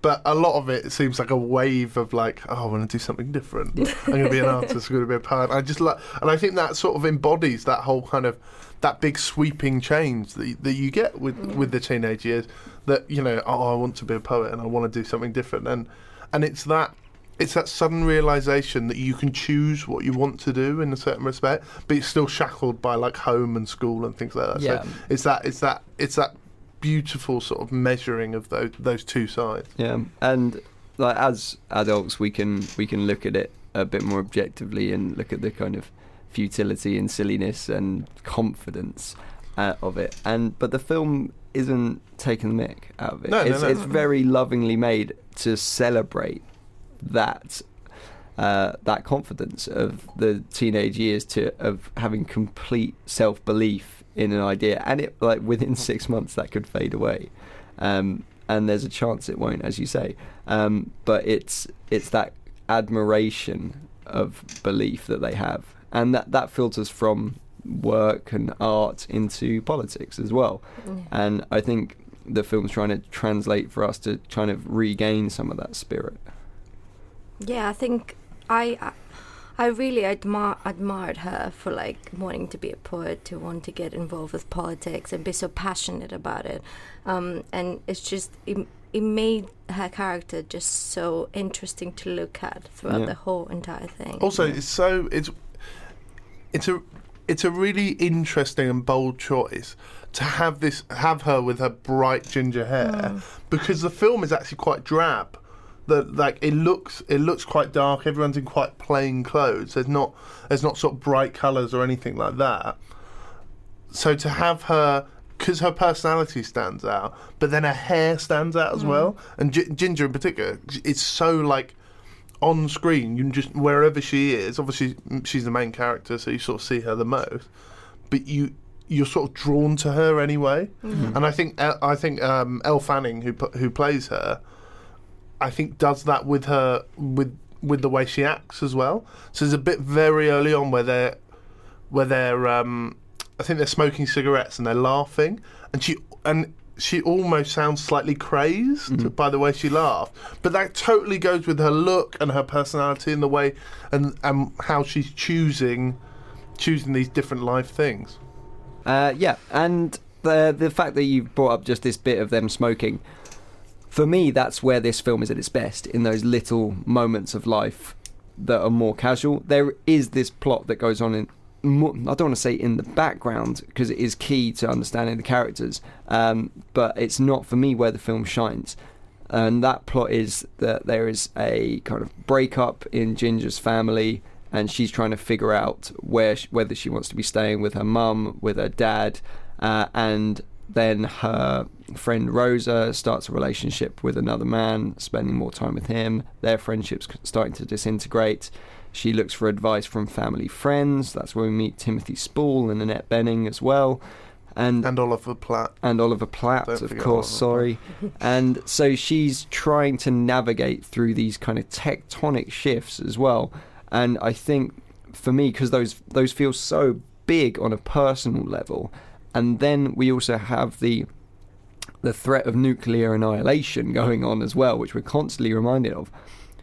but a lot of it, it seems like a wave of like, oh, I want to do something different. I'm going to be an artist. I'm going to be a poet. I just like, and I think that sort of embodies that whole kind of that big sweeping change that you, that you get with mm. with the teenage years. That, you know, oh, I want to be a poet and I want to do something different, and and it's that. It's that sudden realisation that you can choose what you want to do in a certain respect, but it's still shackled by like home and school and things like that. Yeah. So it's that it's that it's that beautiful sort of measuring of those those two sides. Yeah, and like as adults, we can we can look at it a bit more objectively and look at the kind of futility and silliness and confidence uh, of it. And but the film isn't taking the mick out of it. No, it's no, no. it's very lovingly made to celebrate that uh, that confidence of the teenage years, to of having complete self-belief in an idea, and it like within six months that could fade away, um, and there's a chance it won't, as you say. Um, but it's it's that admiration of belief that they have, and that that filters from work and art into politics as well. Mm. And I think the film's trying to translate for us to kind of regain some of that spirit. Yeah, I think I I really admire, admired her for like wanting to be a poet, to want to get involved with politics and be so passionate about it. Um, and it's just, it, it made her character just so interesting to look at throughout Yeah. the whole entire thing. Also, yeah. it's so it's it's a it's a really interesting and bold choice to have this have her with her bright ginger hair, Mm. because the film is actually quite drab. That like it looks it looks quite dark. Everyone's in quite plain clothes. There's not there's not sort of bright colours or anything like that. So to have her, because her personality stands out, but then her hair stands out as Mm. well, and G- Ginger in particular, it's so like on screen. You can just, wherever she is, obviously she's the main character, so you sort of see her the most, but you you're sort of drawn to her anyway. Mm. And I think I think um, Elle Fanning, who who plays her, I think does that with her with with the way she acts as well. So there's a bit very early on where they're where they're um, I think they're smoking cigarettes and they're laughing, and she and she almost sounds slightly crazed Mm-hmm. by the way she laughed. But that totally goes with her look and her personality and the way and and how she's choosing choosing these different life things. Uh, yeah, and the the fact that you brought up just this bit of them smoking, for me, that's where this film is at its best, in those little moments of life that are more casual. There is this plot that goes on in, more, I don't want to say in the background, because it is key to understanding the characters, um, but it's not, for me, where the film shines. And that plot is that there is a kind of breakup in Ginger's family, and she's trying to figure out where she, whether she wants to be staying with her mum, with her dad, uh, and then her friend Rosa starts a relationship with another man, spending more time with him. Their friendship's starting to disintegrate. She looks for advice from family friends. That's where we meet Timothy Spall and Annette Bening as well. And, And Oliver Platt. and Oliver Platt, Don't of forget course, Oliver sorry. And so she's trying to navigate through these kind of tectonic shifts as well. And I think, for me, because those those feel so big on a personal level, and then we also have the the threat of nuclear annihilation going on as well, which we're constantly reminded of.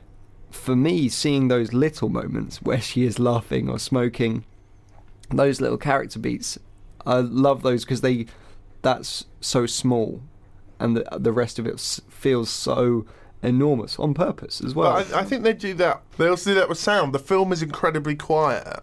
For me, seeing those little moments where she is laughing or smoking, those little character beats, I love those because they that's so small, and the the rest of it s- feels so enormous on purpose as well. But I, I think they do that. They also do that with sound. The film is incredibly quiet,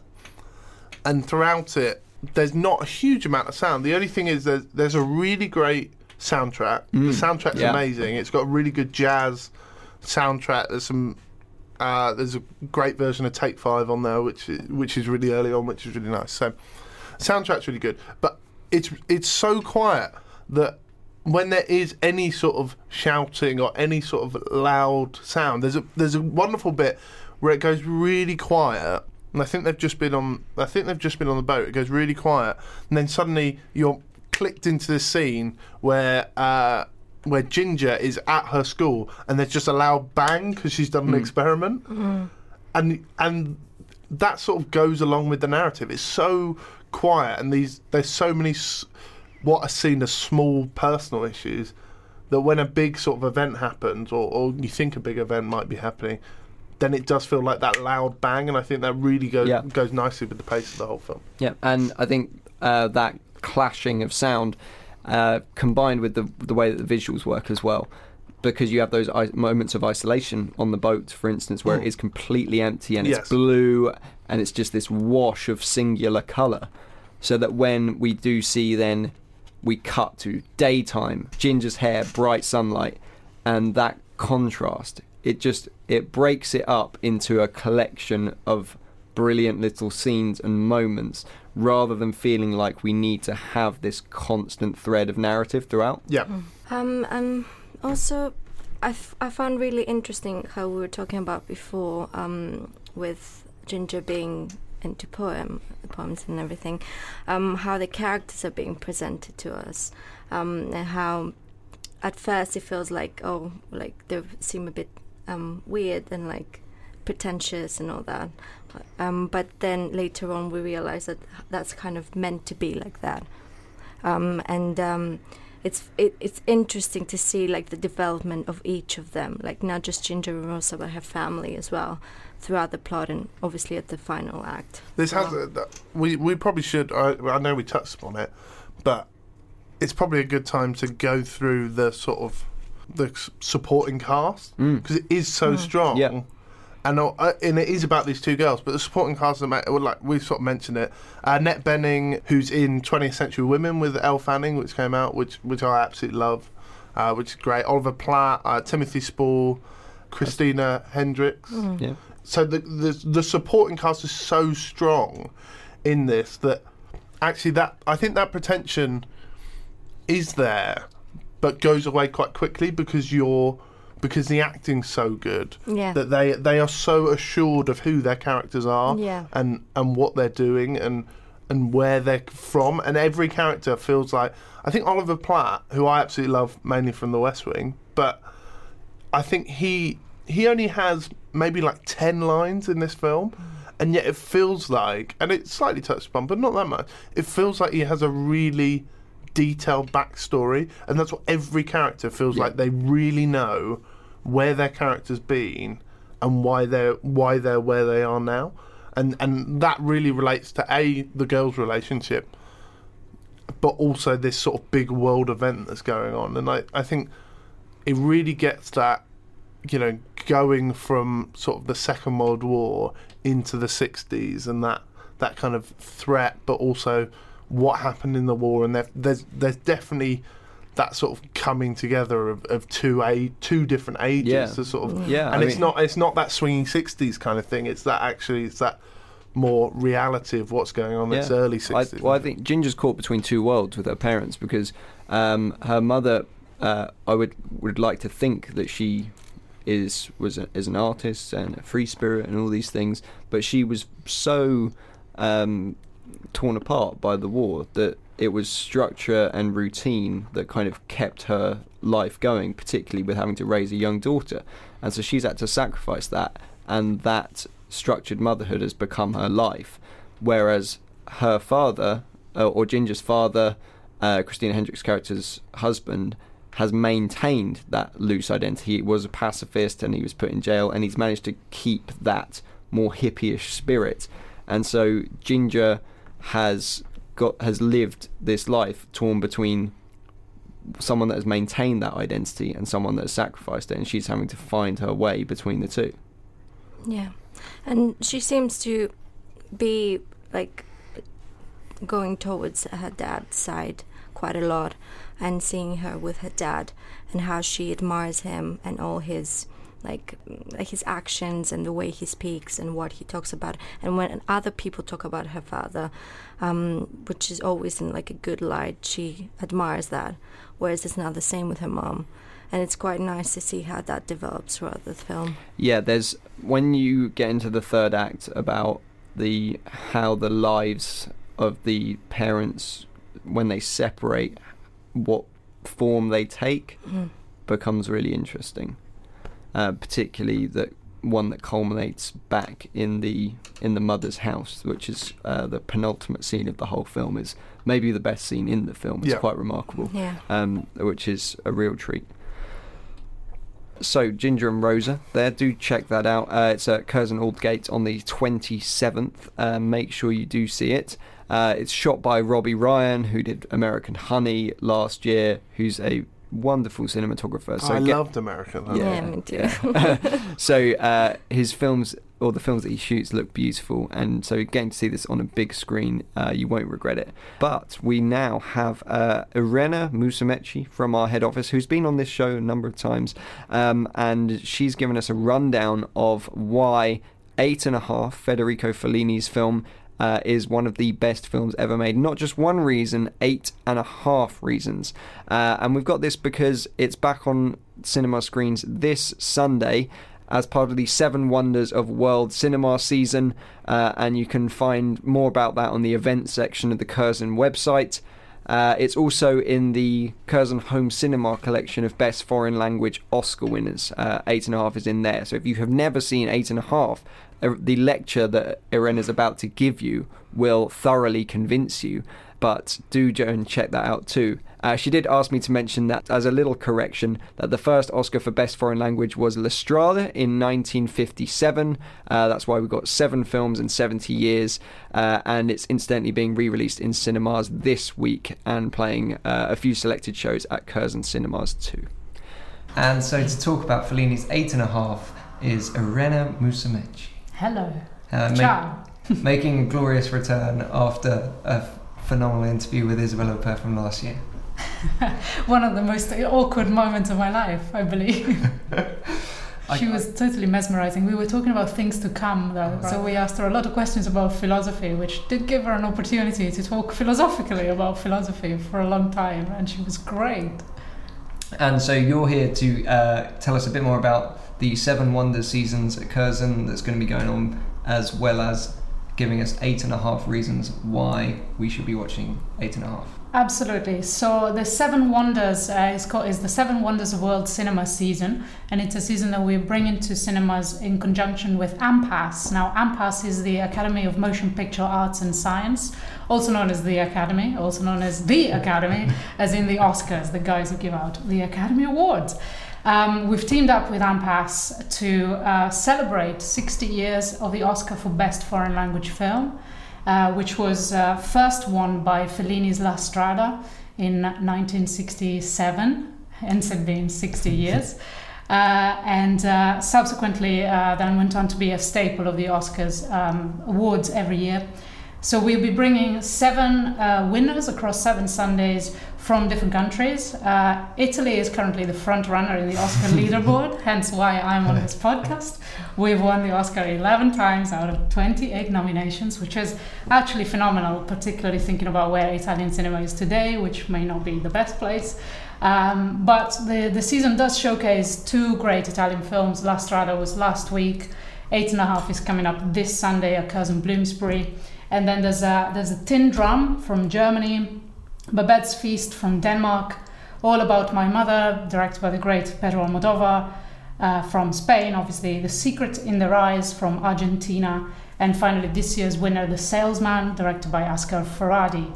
and throughout it, there's not a huge amount of sound. The only thing is there's, there's a really great soundtrack. Mm, The soundtrack's yeah. amazing. It's got a really good jazz soundtrack. There's some. Uh, there's a great version of Take Five on there, which is, which is really early on, which is really nice. So, soundtrack's really good, but it's it's so quiet that when there is any sort of shouting or any sort of loud sound, there's a there's a wonderful bit where it goes really quiet, and I think they've just been on I think they've just been on the boat. It goes really quiet, and then suddenly you're clicked into this scene where uh, where Ginger is at her school, and there's just a loud bang because she's done an Mm. experiment, Mm. and and that sort of goes along with the narrative. It's so quiet, and these there's so many s- what are seen as small personal issues that when a big sort of event happens, or, or you think a big event might be happening, then it does feel like that loud bang, and I think that really goes Yeah. goes nicely with the pace of the whole film. Yeah, and I think uh, that clashing of sound uh, combined with the the way that the visuals work as well, because you have those I- moments of isolation on the boat, for instance, where Mm. it is completely empty and Yes. it's blue and it's just this wash of singular colour, so that when we do see then we cut to daytime, Ginger's hair, bright sunlight, and that contrast, it just it breaks it up into a collection of brilliant little scenes and moments, rather than feeling like we need to have this constant thread of narrative throughout. Yeah. Um, um, also, I, f- I found really interesting how we were talking about before um, with Ginger being into poem, poems and everything, um, how the characters are being presented to us, um, and how at first it feels like, oh, like they seem a bit um, weird and like pretentious and all that. Um, but then later on we realize that that's kind of meant to be like that. Um, and um, it's it, it's interesting to see like the development of each of them, like not just Ginger and Rosa, but her family as well, throughout the plot and obviously at the final act. This has a, th- we we probably should. I, I know we touched upon it, but it's probably a good time to go through the sort of the s- supporting cast, because it is so strong. Yeah. And, uh, and it is about these two girls, but the supporting cast, are ma- well, like we've sort of mentioned it. Uh, Annette Bening, who's in twentieth Century Women with Elle Fanning, which came out, which which I absolutely love, uh, which is great. Oliver Platt, uh, Timothy Spall, Christina Hendricks. Yeah. So the, the the supporting cast is so strong in this that actually that I think that pretension is there, but goes away quite quickly because you're because the acting's so good Yeah. that they they are so assured of who their characters are Yeah. and and what they're doing and and where they're from, and every character feels like, I think Oliver Platt, who I absolutely love mainly from The West Wing, but I think he he only has maybe like ten lines in this film, and yet it feels like, and it's slightly touched upon, but not that much, it feels like he has a really detailed backstory, and that's what every character feels Yeah. like. They really know where their character's been and why they're why they're where they are now, and and that really relates to a the girls' relationship, but also this sort of big world event that's going on. And I, I think it really gets that, you know, going from sort of the Second World War into the sixties and that that kind of threat, but also what happened in the war. And there, there's there's definitely that sort of coming together of, of two a two different ages Yeah. to sort of Yeah, and I it's mean- not it's not that swinging sixties kind of thing. It's that actually it's that more reality of what's going on in its early I, sixties. well, I think Ginger's caught between two worlds with her parents, because um, her mother, uh, I would would like to think that she is was a, is an artist and a free spirit and all these things, but she was so um, torn apart by the war that it was structure and routine that kind of kept her life going, particularly with having to raise a young daughter, and so she's had to sacrifice that, and that structured motherhood has become her life, whereas her father, uh, or Ginger's father, uh, Christina Hendricks' character's husband, has maintained that loose identity. He was a pacifist and he was put in jail, and he's managed to keep that more hippie-ish spirit, and so Ginger has got has lived this life torn between someone that has maintained that identity and someone that has sacrificed it, and she's having to find her way between the two. Yeah, and she seems to be like going towards her dad's side quite a lot, and seeing her with her dad and how she admires him and all his like like his actions and the way he speaks and what he talks about. And when other people talk about her father, um, which is always in like a good light, she admires that, whereas it's not the same with her mom. And it's quite nice to see how that develops throughout the film. Yeah, there's when you get into the third act about the how the lives of the parents, when they separate, what form they take, Mm. becomes really interesting. Uh, particularly that one that culminates back in the in the mother's house, which is uh, the penultimate scene of the whole film, is maybe the best scene in the film. It's Yeah. quite remarkable. Yeah. Um, which is a real treat. So, Ginger and Rosa, there, do check that out. Uh, it's at Curzon Aldgate on the twenty-seventh. Uh, make sure you do see it. Uh, it's shot by Robbie Ryan, who did American Honey last year, who's a wonderful cinematographer. So I get, loved American Honey. Yeah, me too. Yeah. So uh, his films, or the films that he shoots, look beautiful, and so getting to see this on a big screen, uh, you won't regret it. But we now have uh, Irena Musumeci from our head office, who's been on this show a number of times, um, and she's given us a rundown of why Eight and a Half, Federico Fellini's film, Uh, is one of the best films ever made. Not just one reason, eight and a half reasons. Uh, and we've got this because it's back on cinema screens this Sunday as part of the Seven Wonders of World Cinema season. Uh, and you can find more about that on the events section of the Curzon website. Uh, it's also in the Curzon Home Cinema collection of Best Foreign Language Oscar winners. Uh, eight and a half is in there. So if you have never seen Eight and a Half, the lecture that Irena is about to give you will thoroughly convince you, but do go and check that out too. Uh, she did ask me to mention that as a little correction, that the first Oscar for Best Foreign Language was La Strada in nineteen fifty-seven. Uh, that's why we've got seven films in seventy years, uh, and it's incidentally being re-released in cinemas this week and playing uh, a few selected shows at Curzon Cinemas too. And so to talk about Fellini's Eight and a Half is Irena Musumeci. Hello. Uh, Ciao. Make, making a glorious return after a f- phenomenal interview with Isabella Huppert from last year. One of the most awkward moments of my life, I believe. She I, was totally mesmerizing. We were talking about things to come, though, right. So we asked her a lot of questions about philosophy, which did give her an opportunity to talk philosophically about philosophy for a long time, and she was great. And so you're here to uh, tell us a bit more about the Seven Wonders seasons at Curzon that's going to be going on, as well as giving us eight and a half reasons why we should be watching Eight and a Half. Absolutely. So the Seven Wonders uh, is called is the Seven Wonders of World Cinema season, and it's a season that we're bringing to cinemas in conjunction with AMPAS. Now, AMPAS is the Academy of Motion Picture Arts and Science, also known as the Academy, also known as the Academy, as in the Oscars, the guys who give out the Academy Awards. Um, we've teamed up with AMPAS to uh, celebrate sixty years of the Oscar for Best Foreign Language Film, uh, which was uh, first won by Fellini's La Strada in nineteen sixty-seven, hence it being sixty years, uh, and uh, subsequently uh, then went on to be a staple of the Oscars um, awards every year. So we'll be bringing seven uh, winners across seven Sundays from different countries. Uh, Italy is currently the front runner in the Oscar leaderboard, hence why I'm on this podcast. We've won the Oscar eleven times out of twenty-eight nominations, which is actually phenomenal, particularly thinking about where Italian cinema is today, which may not be the best place. Um, but the, the season does showcase two great Italian films. La Strada was last week. Eight and a Half is coming up this Sunday at Curzon Bloomsbury. And then there's a, there's a Tin Drum from Germany, Babette's Feast from Denmark, All About My Mother, directed by the great Pedro Almodovar, uh, from Spain, obviously, The Secret in Their Eyes from Argentina, and finally this year's winner, The Salesman, directed by Asghar Farhadi.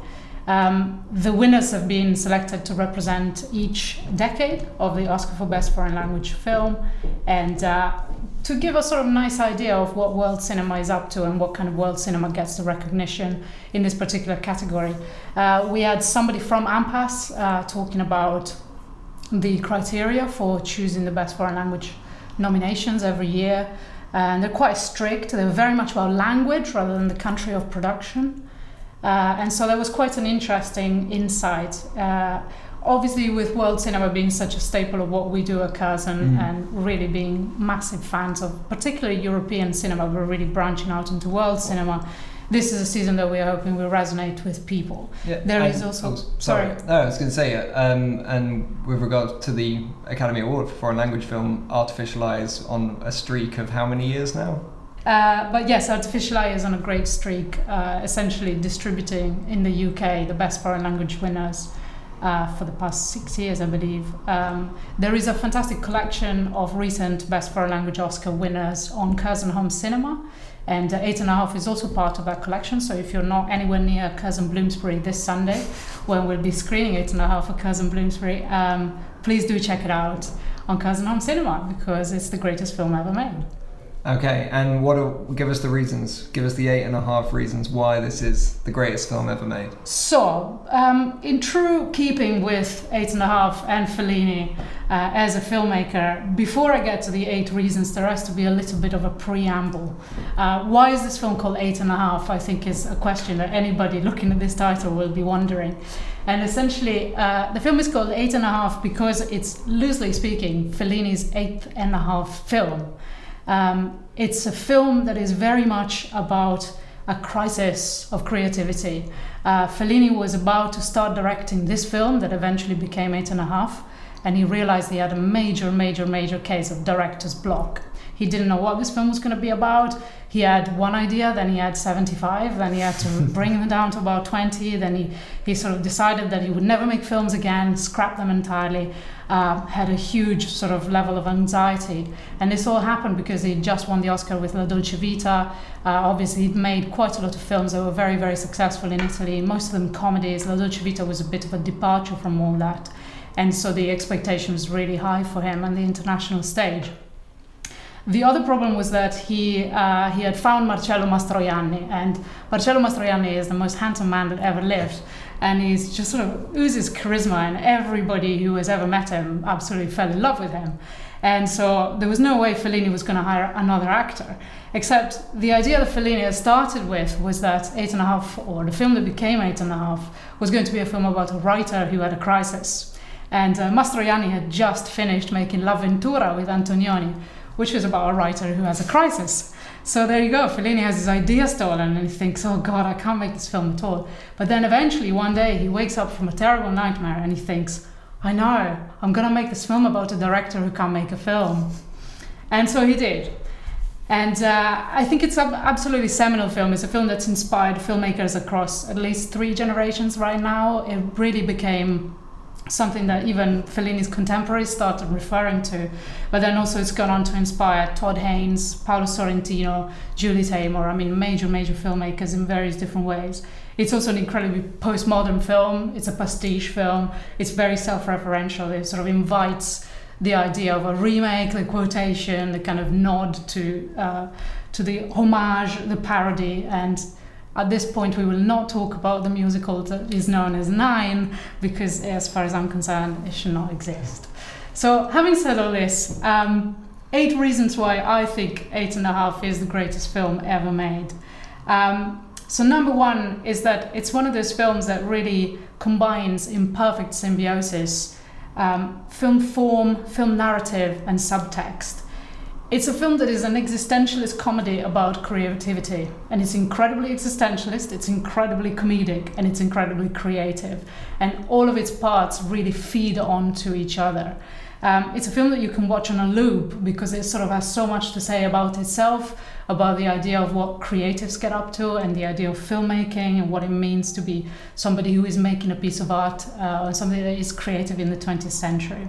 Um, the winners have been selected to represent each decade of the Oscar for Best Foreign Language Film, and uh, to give a sort of nice idea of what world cinema is up to and what kind of world cinema gets the recognition in this particular category. Uh, we had somebody from AMPAS uh, talking about the criteria for choosing the Best Foreign Language nominations every year, and they're quite strict. They're very much about language rather than the country of production. Uh, and so that was quite an interesting insight. Uh, obviously, with world cinema being such a staple of what we do at Curzon, mm. and really being massive fans of particularly European cinema, we're really branching out into world cinema. This is a season that we are hoping will resonate with people. Yeah, there is also... Oh, sorry. sorry. No, I was going to say, um, and with regard to the Academy Award for Foreign Language Film, Artificial Eye is on a streak of how many years now? Uh, but yes, Artificial Eye is on a great streak, uh, essentially distributing in the U K the Best Foreign Language winners uh, for the past six years, I believe. Um, there is a fantastic collection of recent Best Foreign Language Oscar winners on Curzon Home Cinema, and uh, Eight and a Half is also part of that collection. So if you're not anywhere near Curzon Bloomsbury this Sunday, when we'll be screening Eight and a Half at Curzon Bloomsbury, um, please do check it out. on Cousin Home Cinema because it's the greatest film ever made. Okay, and what are, give us the reasons. Give us the eight and a half reasons why this is the greatest film ever made. So, um, in true keeping with Eight and a Half and Fellini uh, as a filmmaker, before I get to the eight reasons, there has to be a little bit of a preamble. Uh, why is this film called Eight and a Half? I think is a question that anybody looking at this title will be wondering. And essentially, uh, the film is called Eight and a Half because it's, loosely speaking, Fellini's eighth and a half film. Um, it's a film that is very much about a crisis of creativity. Uh, Fellini was about to start directing this film that eventually became Eight and a Half, and he realized he had a major, major, major case of director's block. He didn't know what this film was going to be about. He had one idea, then he had seventy-five, then he had to bring them down to about twenty, then he, he sort of decided that he would never make films again, scrap them entirely, uh, had a huge sort of level of anxiety. And this all happened because he just won the Oscar with La Dolce Vita. Uh, obviously, he'd made quite a lot of films that were very, very successful in Italy, most of them comedies. La Dolce Vita was a bit of a departure from all that. And so the expectation was really high for him on the international stage. The other problem was that he uh, he had found Marcello Mastroianni, and Marcello Mastroianni is the most handsome man that ever lived, and he's just sort of oozes charisma, and everybody who has ever met him absolutely fell in love with him. And so there was no way Fellini was going to hire another actor, except the idea that Fellini had started with was that Eight and a Half, or the film that became Eight and a Half, was going to be a film about a writer who had a crisis. And uh, Mastroianni had just finished making L'Avventura with Antonioni, which is about a writer who has a crisis. So there you go, Fellini has his idea stolen and he thinks, oh God, I can't make this film at all. But then eventually one day he wakes up from a terrible nightmare and he thinks, I know, I'm gonna make this film about a director who can't make a film. And so he did. And uh, I think it's an absolutely seminal film. It's a film that's inspired filmmakers across at least three generations right now. It really became something that even Fellini's contemporaries started referring to, but then also it's gone on to inspire Todd Haynes, Paolo Sorrentino, Julie Taymor, I mean major, major filmmakers in various different ways. It's also an incredibly postmodern film, it's a pastiche film, it's very self-referential, it sort of invites the idea of a remake, the quotation, the kind of nod to, uh, to the homage, the parody, and at this point, we will not talk about the musical that is known as Nine, because as far as I'm concerned, it should not exist. So having said all this, um, eight reasons why I think Eight and a Half is the greatest film ever made. Um, so number one is that it's one of those films that really combines in perfect symbiosis um, film form, film narrative, and subtext. It's a film that is an existentialist comedy about creativity, and it's incredibly existentialist, it's incredibly comedic, and it's incredibly creative, and all of its parts really feed onto each other. Um, it's a film that you can watch on a loop because it sort of has so much to say about itself, about the idea of what creatives get up to and the idea of filmmaking and what it means to be somebody who is making a piece of art uh, or somebody that is creative in the twentieth century.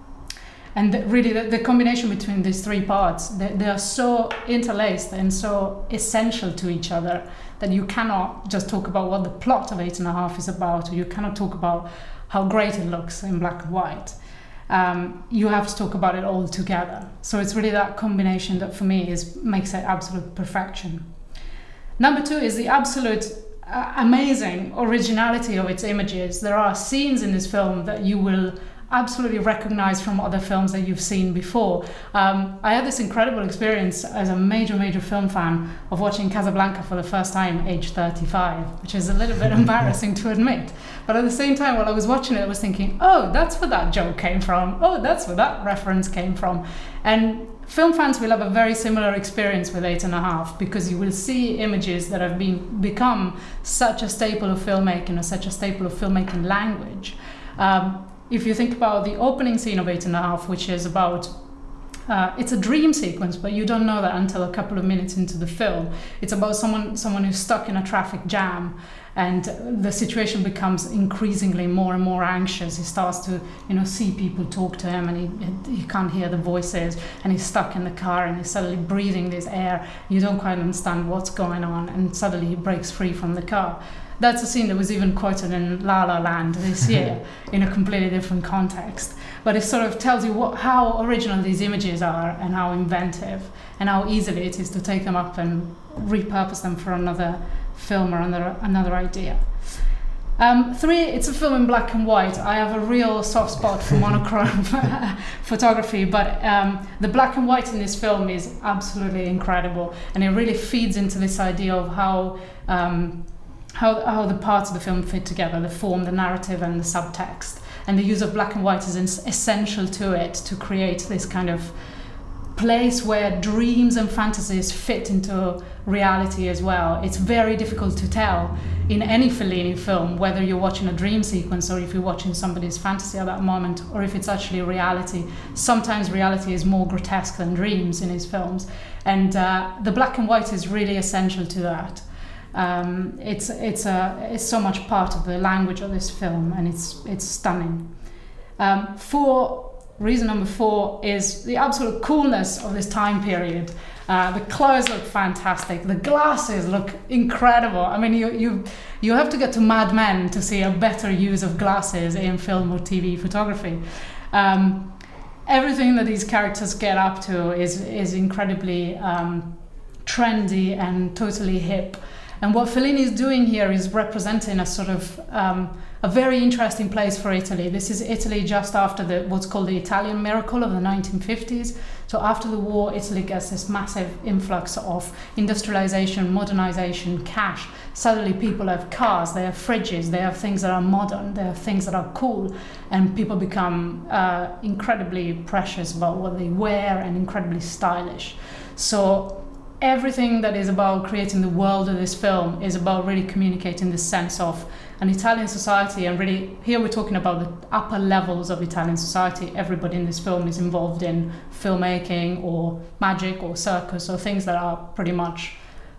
And the, really, the, the combination between these three parts, they, they are so interlaced and so essential to each other that you cannot just talk about what the plot of Eight and a Half is about, or you cannot talk about how great it looks in black and white. Um, you have to talk about it all together. So it's really that combination that for me is makes it absolute perfection. Number two is the absolute uh, amazing originality of its images. There are scenes in this film that you will absolutely recognize from other films that you've seen before. Um, I had this incredible experience as a major, major film fan of watching Casablanca for the first time, age thirty-five, which is a little bit embarrassing to admit. But at the same time, while I was watching it, I was thinking, oh, that's where that joke came from. Oh, that's where that reference came from. And film fans will have a very similar experience with Eight and a Half, because you will see images that have been become such a staple of filmmaking, or such a staple of filmmaking language. Um, If you think about the opening scene of Eight and a Half, which is about, uh, it's a dream sequence, but you don't know that until a couple of minutes into the film. It's about someone someone who's stuck in a traffic jam, and the situation becomes increasingly more and more anxious. He starts to, you know, see people talk to him, and he he can't hear the voices, and he's stuck in the car, and he's suddenly breathing this air. You don't quite understand what's going on, and suddenly he breaks free from the car. that's a scene that was even quoted in La La Land this year in a completely different context. But it sort of tells you what, how original these images are and how inventive and how easily it is to take them up and repurpose them for another film or another, another idea. Um, three, it's a film in black and white. I have a real soft spot for monochrome photography, but um, the black and white in this film is absolutely incredible, and it really feeds into this idea of how um, how, how the parts of the film fit together, the form, the narrative, and the subtext. And the use of black and white is essential to it to create this kind of place where dreams and fantasies fit into reality as well. It's very difficult to tell in any Fellini film whether you're watching a dream sequence or if you're watching somebody's fantasy at that moment, or if it's actually reality. Sometimes reality is more grotesque than dreams in his films, and uh, the black and white is really essential to that. Um, it's it's a it's so much part of the language of this film, and it's it's stunning. Um, for Reason number four is the absolute coolness of this time period. Uh, the clothes look fantastic. The glasses look incredible. I mean, you you you have to get to Mad Men to see a better use of glasses in film or T V photography. Um, everything that these characters get up to is is incredibly um, trendy and totally hip. And what Fellini is doing here is representing a sort of um, a very interesting place for Italy. This is Italy just after the what's called the Italian miracle of the nineteen fifties. So after the war, Italy gets this massive influx of industrialization, modernization, cash. Suddenly people have cars, they have fridges, they have things that are modern, they have things that are cool, and people become uh, incredibly precious about what they wear and incredibly stylish. So everything that is about creating the world of this film is about really communicating this sense of an Italian society, and really here we're talking about the upper levels of Italian society. Everybody in this film is involved in filmmaking or magic or circus or things that are pretty much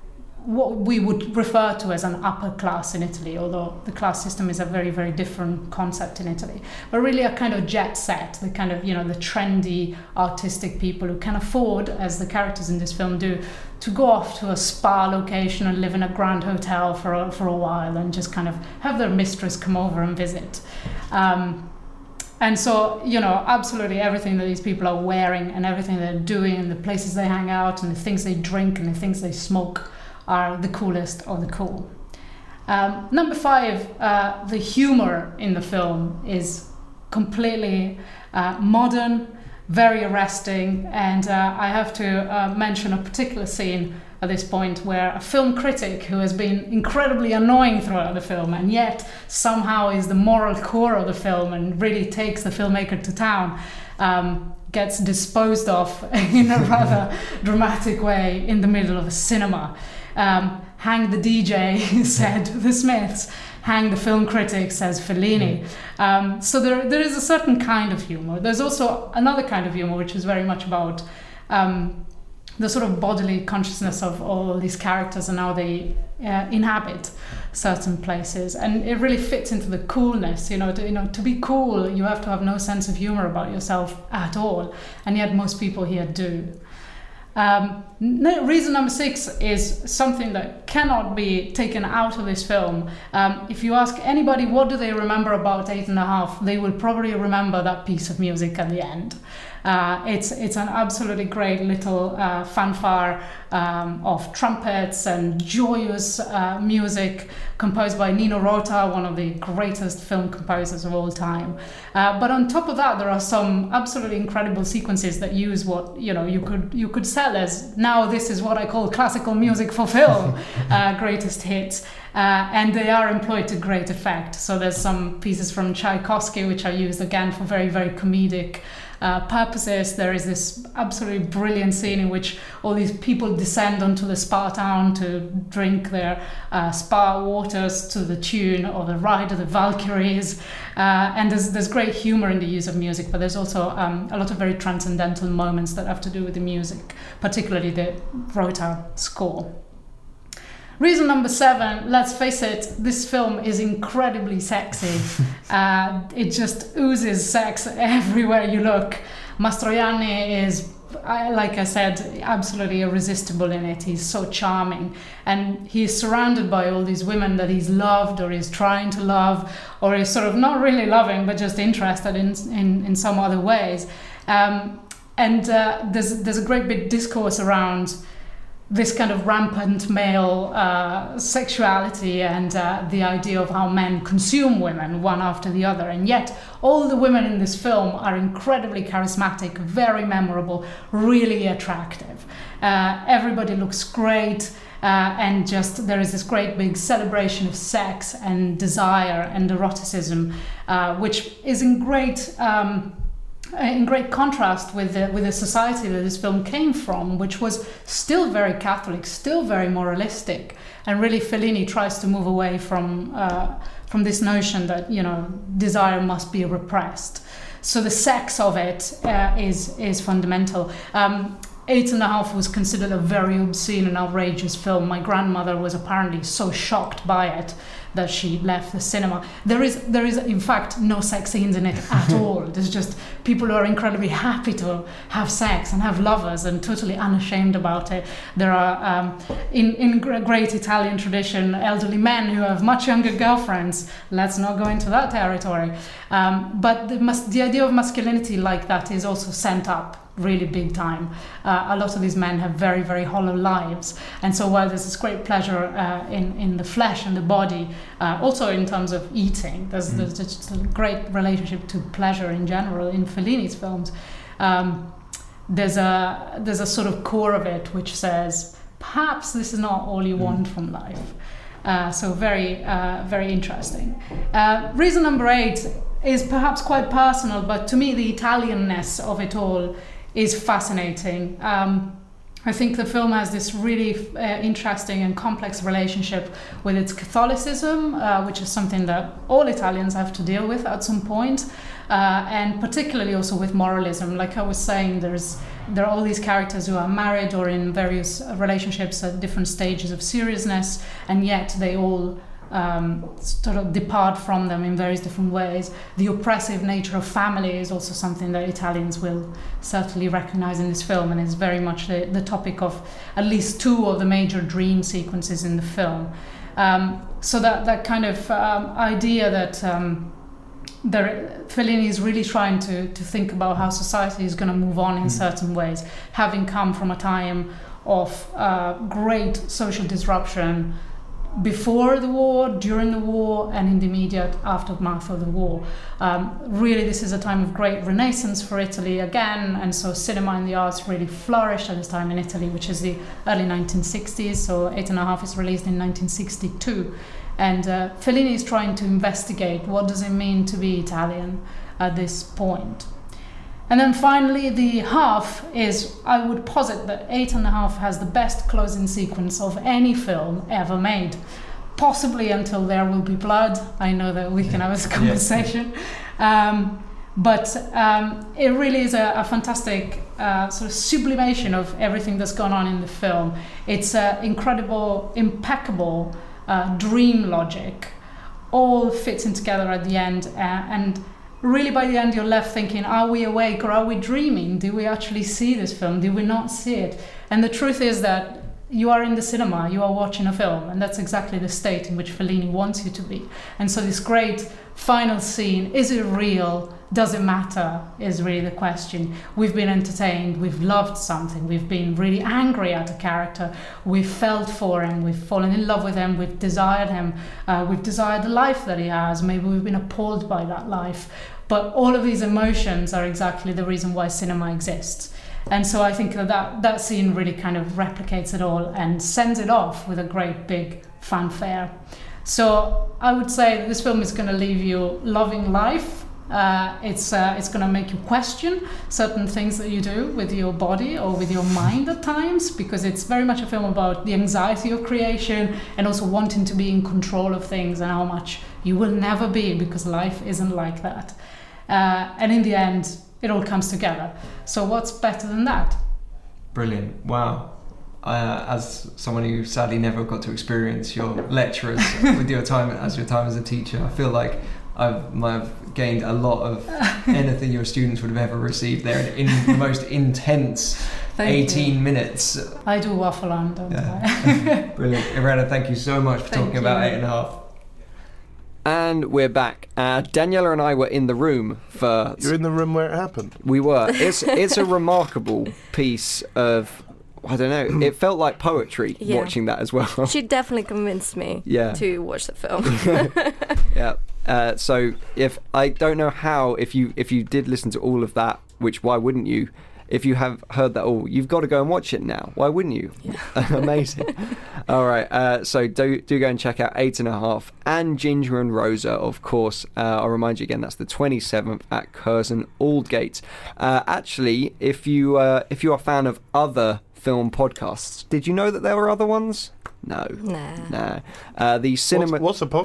what we would refer to as an upper class in Italy, although the class system is a very, very different concept in Italy. But really a kind of jet set, the kind of, you know, the trendy artistic people who can afford, as the characters in this film do, to go off to a spa location and live in a grand hotel for a, for a while and just kind of have their mistress come over and visit. Um, and so, you know, absolutely everything that these people are wearing and everything they're doing and the places they hang out and the things they drink and the things they smoke are the coolest of the cool. Um, number five, uh, the humor in the film is completely uh, modern, very arresting, and uh, I have to uh, mention a particular scene at this point where a film critic who has been incredibly annoying throughout the film and yet somehow is the moral core of the film and really takes the filmmaker to town, um, gets disposed of in a rather dramatic way in the middle of a cinema. Um, hang the D J, said the Smiths. Hang the film critic, says Fellini. Um, so there, there is a certain kind of humor. There's also another kind of humor, which is very much about um, the sort of bodily consciousness of all these characters and how they uh, inhabit certain places. And it really fits into the coolness. You know, to, you know, to be cool, you have to have no sense of humor about yourself at all. And yet most people here do. Um, no, reason number six is something that cannot be taken out of this film. Um, if you ask anybody what do they remember about Eight and a Half, they will probably remember that piece of music at the end. Uh, it's it's an absolutely great little uh, fanfare um, of trumpets and joyous uh, music composed by Nino Rota, one of the greatest film composers of all time. Uh, but on top of that, there are some absolutely incredible sequences that use what you know you could you could sell as now this is what I call classical music for film, uh, greatest hits. Uh, and they are employed to great effect. So there's some pieces from Tchaikovsky which are used again for very, very comedic uh, purposes. There is this absolutely brilliant scene in which all these people descend onto the spa town to drink their uh, spa waters to the tune of the Ride of the Valkyries. Uh, and there's, there's great humor in the use of music, but there's also um, a lot of very transcendental moments that have to do with the music, particularly the Rota score. Reason number seven, let's face it, this film is incredibly sexy. uh, it just oozes sex everywhere you look. Mastroianni is I, like I said, absolutely irresistible in it. He's so charming, and he's surrounded by all these women that he's loved or he's trying to love, or is sort of not really loving but just interested in in, in some other ways. Um, and uh, there's there's a great big discourse around this kind of rampant male uh, sexuality and uh, the idea of how men consume women one after the other. And yet all the women in this film are incredibly charismatic, very memorable, really attractive. Uh, everybody looks great, uh, and just there is this great big celebration of sex and desire and eroticism, uh, which is in great... Um, in great contrast with the, with the society that this film came from, which was still very Catholic, still very moralistic, and really Fellini tries to move away from uh, from this notion that, you know, desire must be repressed. So the sex of it uh, is is fundamental. Um, Eight and a Half was considered a very obscene and outrageous film. My grandmother was apparently so shocked by it that she left the cinema. There is, there is in fact, no sex scenes in it at all. There's just people who are incredibly happy to have sex and have lovers and totally unashamed about it. There are, um, in, in great Italian tradition, elderly men who have much younger girlfriends. Let's not go into that territory. Um, but the, mas- the idea of masculinity like that is also sent up really big time. Uh, a lot of these men have very, very hollow lives. And so while there's this great pleasure uh, in, in the flesh and the body, uh, also in terms of eating, there's, mm. there's just a great relationship to pleasure in general in Fellini's films. Um, there's a there's a sort of core of it which says, perhaps this is not all you mm. want from life. Uh, so very, uh, very interesting. Uh, reason number eight is perhaps quite personal, but to me the Italianness of it all is fascinating. Um, I think the film has this really uh, interesting and complex relationship with its Catholicism, uh, which is something that all Italians have to deal with at some point, uh, and particularly also with moralism. Like I was saying, there's there are all these characters who are married or in various relationships at different stages of seriousness, and yet they all Um, sort of depart from them in various different ways. The oppressive nature of family is also something that Italians will certainly recognize in this film, and is very much the, the topic of at least two of the major dream sequences in the film. Um, so that, that kind of um, idea that um, there, Fellini is really trying to, to think about how society is going to move on in mm. certain ways, having come from a time of uh, great social disruption before the war, during the war, and in the immediate aftermath of the war. Um, really, this is a time of great renaissance for Italy again, and so cinema and the arts really flourished at this time in Italy, which is the early nineteen sixties. So Eight and a Half is released in nineteen sixty-two, and uh, Fellini is trying to investigate what does it mean to be Italian at this point. And then finally, the half is, I would posit that Eight and a Half has the best closing sequence of any film ever made, possibly until There Will Be Blood. I know that we can have this conversation. Um, but um, it really is a, a fantastic uh, sort of sublimation of everything that's gone on in the film. It's uh, incredible, impeccable uh, dream logic, all fitting together at the end, uh, and really by the end you're left thinking, are we awake or are we dreaming? Do we actually see this film? Do we not see it? And the truth is that you are in the cinema, you are watching a film, and that's exactly the state in which Fellini wants you to be. And so this great final scene, is it real? Does it matter? Is really the question. We've been entertained, we've loved something, we've been really angry at a character, we've felt for him, we've fallen in love with him, we've desired him, uh, we've desired the life that he has, maybe we've been appalled by that life. But all of these emotions are exactly the reason why cinema exists. And so I think that, that that scene really kind of replicates it all and sends it off with a great big fanfare. So I would say that this film is going to leave you loving life. Uh, it's uh, it's going to make you question certain things that you do with your body or with your mind at times, because it's very much a film about the anxiety of creation and also wanting to be in control of things, and how much you will never be, because life isn't like that. Uh, and in the end, it all comes together. So what's better than that? Brilliant. Wow. Uh, as someone who sadly never got to experience your lectures with your time as your time as a teacher, I feel like I've, I've gained a lot of anything your students would have ever received there in the most intense eighteen you. minutes. I do waffle on, don't Yeah. I? Brilliant. Irena, thank you so much for Thank talking about you. eight and a half. And we're back. Uh, Daniela and I were in the room for... You're in the room where it happened. We were. It's it's a remarkable piece of... I don't know. It felt like poetry Yeah. watching that as well. She definitely convinced me Yeah. to watch the film. Yeah. Uh, so if I don't know how if you if you did listen to all of that, which why wouldn't you? If you have heard that all, you've got to go and watch it now. Why wouldn't you? Yeah. Amazing. All right. Uh, so do do go and check out Eight and a Half and Ginger and Rosa, of course. Uh, I'll remind you again, that's the twenty-seventh at Curzon Aldgate. Uh, actually, if you uh, if you are a fan of other film podcasts, did you know that there were other ones? No. Nah. Nah. Uh, the cinema. What's, what's a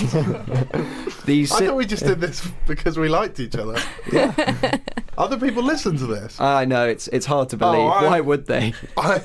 podcast? the I ci- thought we just did this because we liked each other. Yeah. Other people listen to this. I know it's it's hard to believe. Oh, I- Why would they? I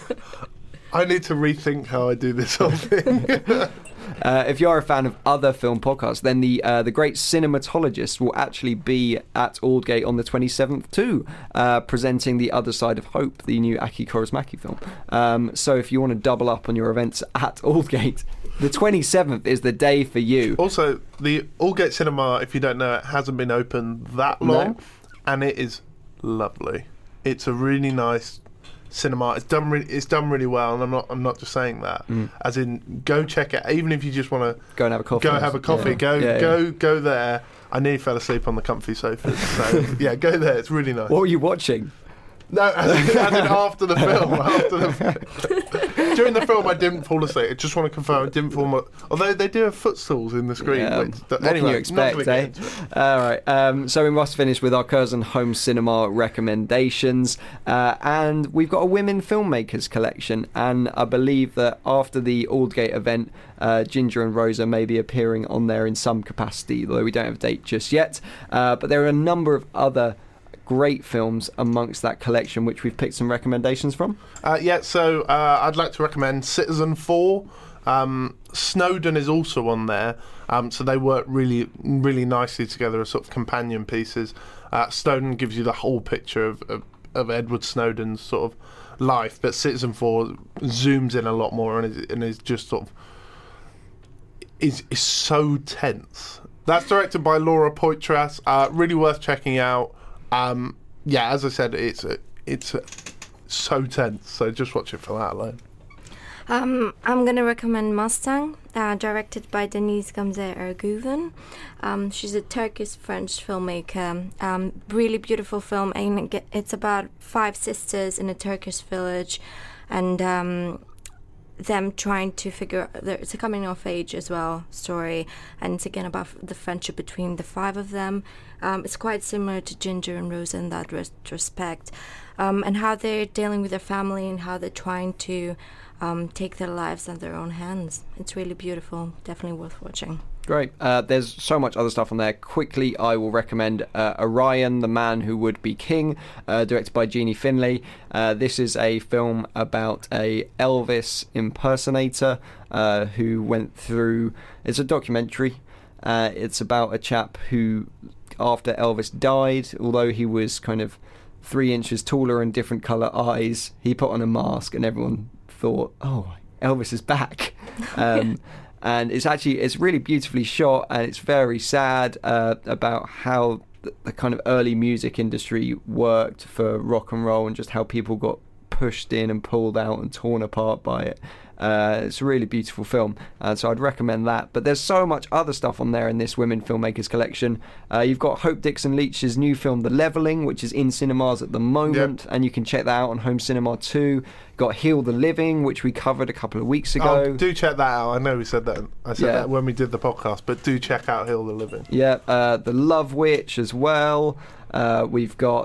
I need to rethink how I do this whole thing. Uh, if you are a fan of other film podcasts, then the uh, the Great Cinematologists will actually be at Aldgate on the twenty-seventh too, uh, presenting The Other Side of Hope, the new Aki Kaurismäki film. Um, so if you want to double up on your events at Aldgate, the twenty-seventh is the day for you. Also, the Aldgate Cinema, if you don't know, it hasn't been open that long, No. and it is lovely. It's a really nice cinema. It's done really, it's done really well, and I'm not I'm not just saying that. Mm. As in, go check it. Even if you just want to Go and have a coffee. go have a coffee, Yeah. go Yeah, yeah. go go there. I nearly fell asleep on the comfy sofas. So yeah, go there. It's really nice. What were you watching? No, as in, as in after the film. After the during the film, I didn't fall asleep. I just want to confirm I didn't fall. My, although they do have footstools in the screen. Yeah, which, what anyway, can you not expect, gonna eh? get into it. All right. Um, so we must finish with our Curzon Home Cinema recommendations, uh, and we've got a women filmmakers collection. And I believe that after the Aldgate event, uh, Ginger and Rosa may be appearing on there in some capacity, though we don't have a date just yet. Uh, but there are a number of other great films amongst that collection, which we've picked some recommendations from. Uh, yeah, so uh, I'd like to recommend Citizen four. Um, Snowden is also on there, um, so they work really, really nicely together as sort of companion pieces. Uh, Snowden gives you the whole picture of, of, of Edward Snowden's sort of life, but Citizen four zooms in a lot more and is, and is just sort of is is so tense. That's directed by Laura Poitras. Uh, really worth checking out. Um, yeah, as I said, it's a, it's a, so tense. So just watch it for that alone. Um, I'm going to recommend Mustang, uh, directed by Denise Gamze Erguven. Um, she's a Turkish-French filmmaker. Um, really beautiful film, and it ge- it's about five sisters in a Turkish village, and um, them trying to figure. It's a coming-of-age as well story, and it's again about the friendship between the five of them. Um, it's quite similar to Ginger and Rosa in that res- respect, um, and how they're dealing with their family and how they're trying to um, take their lives in their own hands. It's really beautiful. Definitely worth watching. Great. Uh, there's so much other stuff on there. Quickly, I will recommend uh, Orion, the Man Who Would Be King, uh, directed by Jeannie Finlay. Uh, this is a film about a Elvis impersonator uh, who went through... It's a documentary. Uh, it's about a chap who, after Elvis died, although he was kind of three inches taller and different colour eyes, he put on a mask and everyone thought, oh, Elvis is back. Um And it's actually, it's really beautifully shot, and it's very sad uh, about how the, the kind of early music industry worked for rock and roll, and just how people got pushed in and pulled out and torn apart by it. Uh, it's a really beautiful film, uh, so I'd recommend that. But there's so much other stuff on there in this Women Filmmakers collection. Uh, you've got Hope Dixon Leach's new film, The Levelling, which is in cinemas at the moment, yep. and you can check that out on Home Cinema too. Got Heal the Living, which we covered a couple of weeks ago. Oh, do check that out. I know we said that. I said Yeah. that when we did the podcast, but do check out Heal the Living. Yeah, uh, The Love Witch as well. Uh, we've got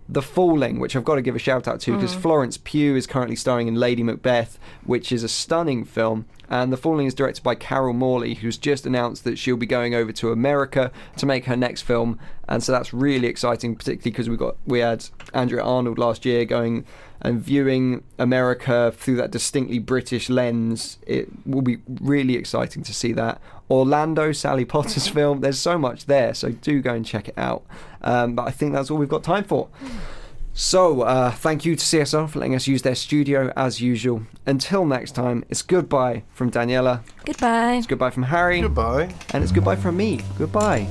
The Falling, which I've got to give a shout out to because Mm. Florence Pugh is currently starring in Lady Macbeth, which is a stunning film. And The Falling is directed by Carol Morley, who's just announced that she'll be going over to America to make her next film. And so that's really exciting, particularly because we got we had Andrea Arnold last year going and viewing America through that distinctly British lens. It will be really exciting to see that. Orlando, Sally Potter's film. There's so much there, so do go and check it out. Um, but I think that's all we've got time for. So, uh, thank you to C S R for letting us use their studio as usual. Until next time, it's goodbye from Daniela. Goodbye. It's goodbye from Harry. Goodbye. And it's goodbye from me. Goodbye.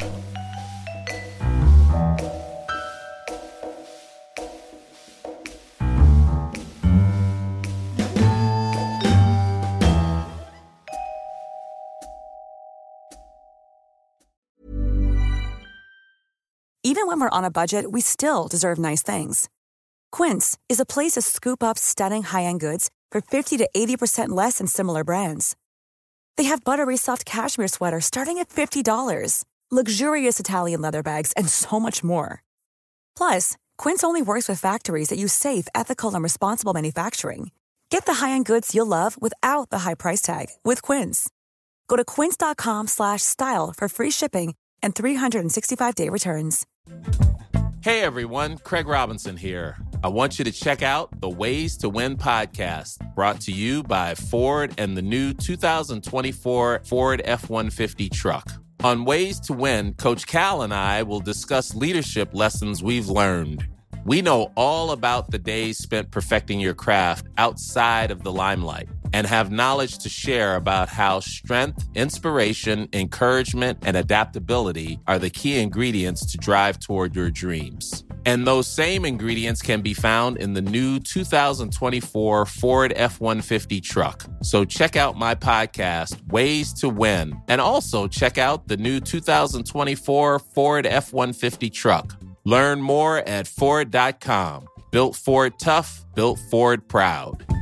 Even when we're on a budget, we still deserve nice things. Quince is a place to scoop up stunning high-end goods for fifty to eighty percent less than similar brands. They have buttery soft cashmere sweaters starting at fifty dollars, luxurious Italian leather bags, and so much more. Plus, Quince only works with factories that use safe, ethical, and responsible manufacturing. Get the high-end goods you'll love without the high price tag with Quince. Go to quince.com slash style for free shipping and three sixty-five day returns. Hey everyone, Craig Robinson here. I want you to check out the Ways to Win podcast, brought to you by Ford and the new two thousand twenty-four Ford F one fifty truck. On Ways to Win, Coach Cal and I will discuss leadership lessons we've learned. We know all about the days spent perfecting your craft outside of the limelight and have knowledge to share about how strength, inspiration, encouragement, and adaptability are the key ingredients to drive toward your dreams. And those same ingredients can be found in the new two thousand twenty-four Ford F one fifty truck. So check out my podcast, Ways to Win, and also check out the new two thousand twenty-four Ford F one fifty truck. Learn more at Ford dot com. Built Ford tough, built Ford proud.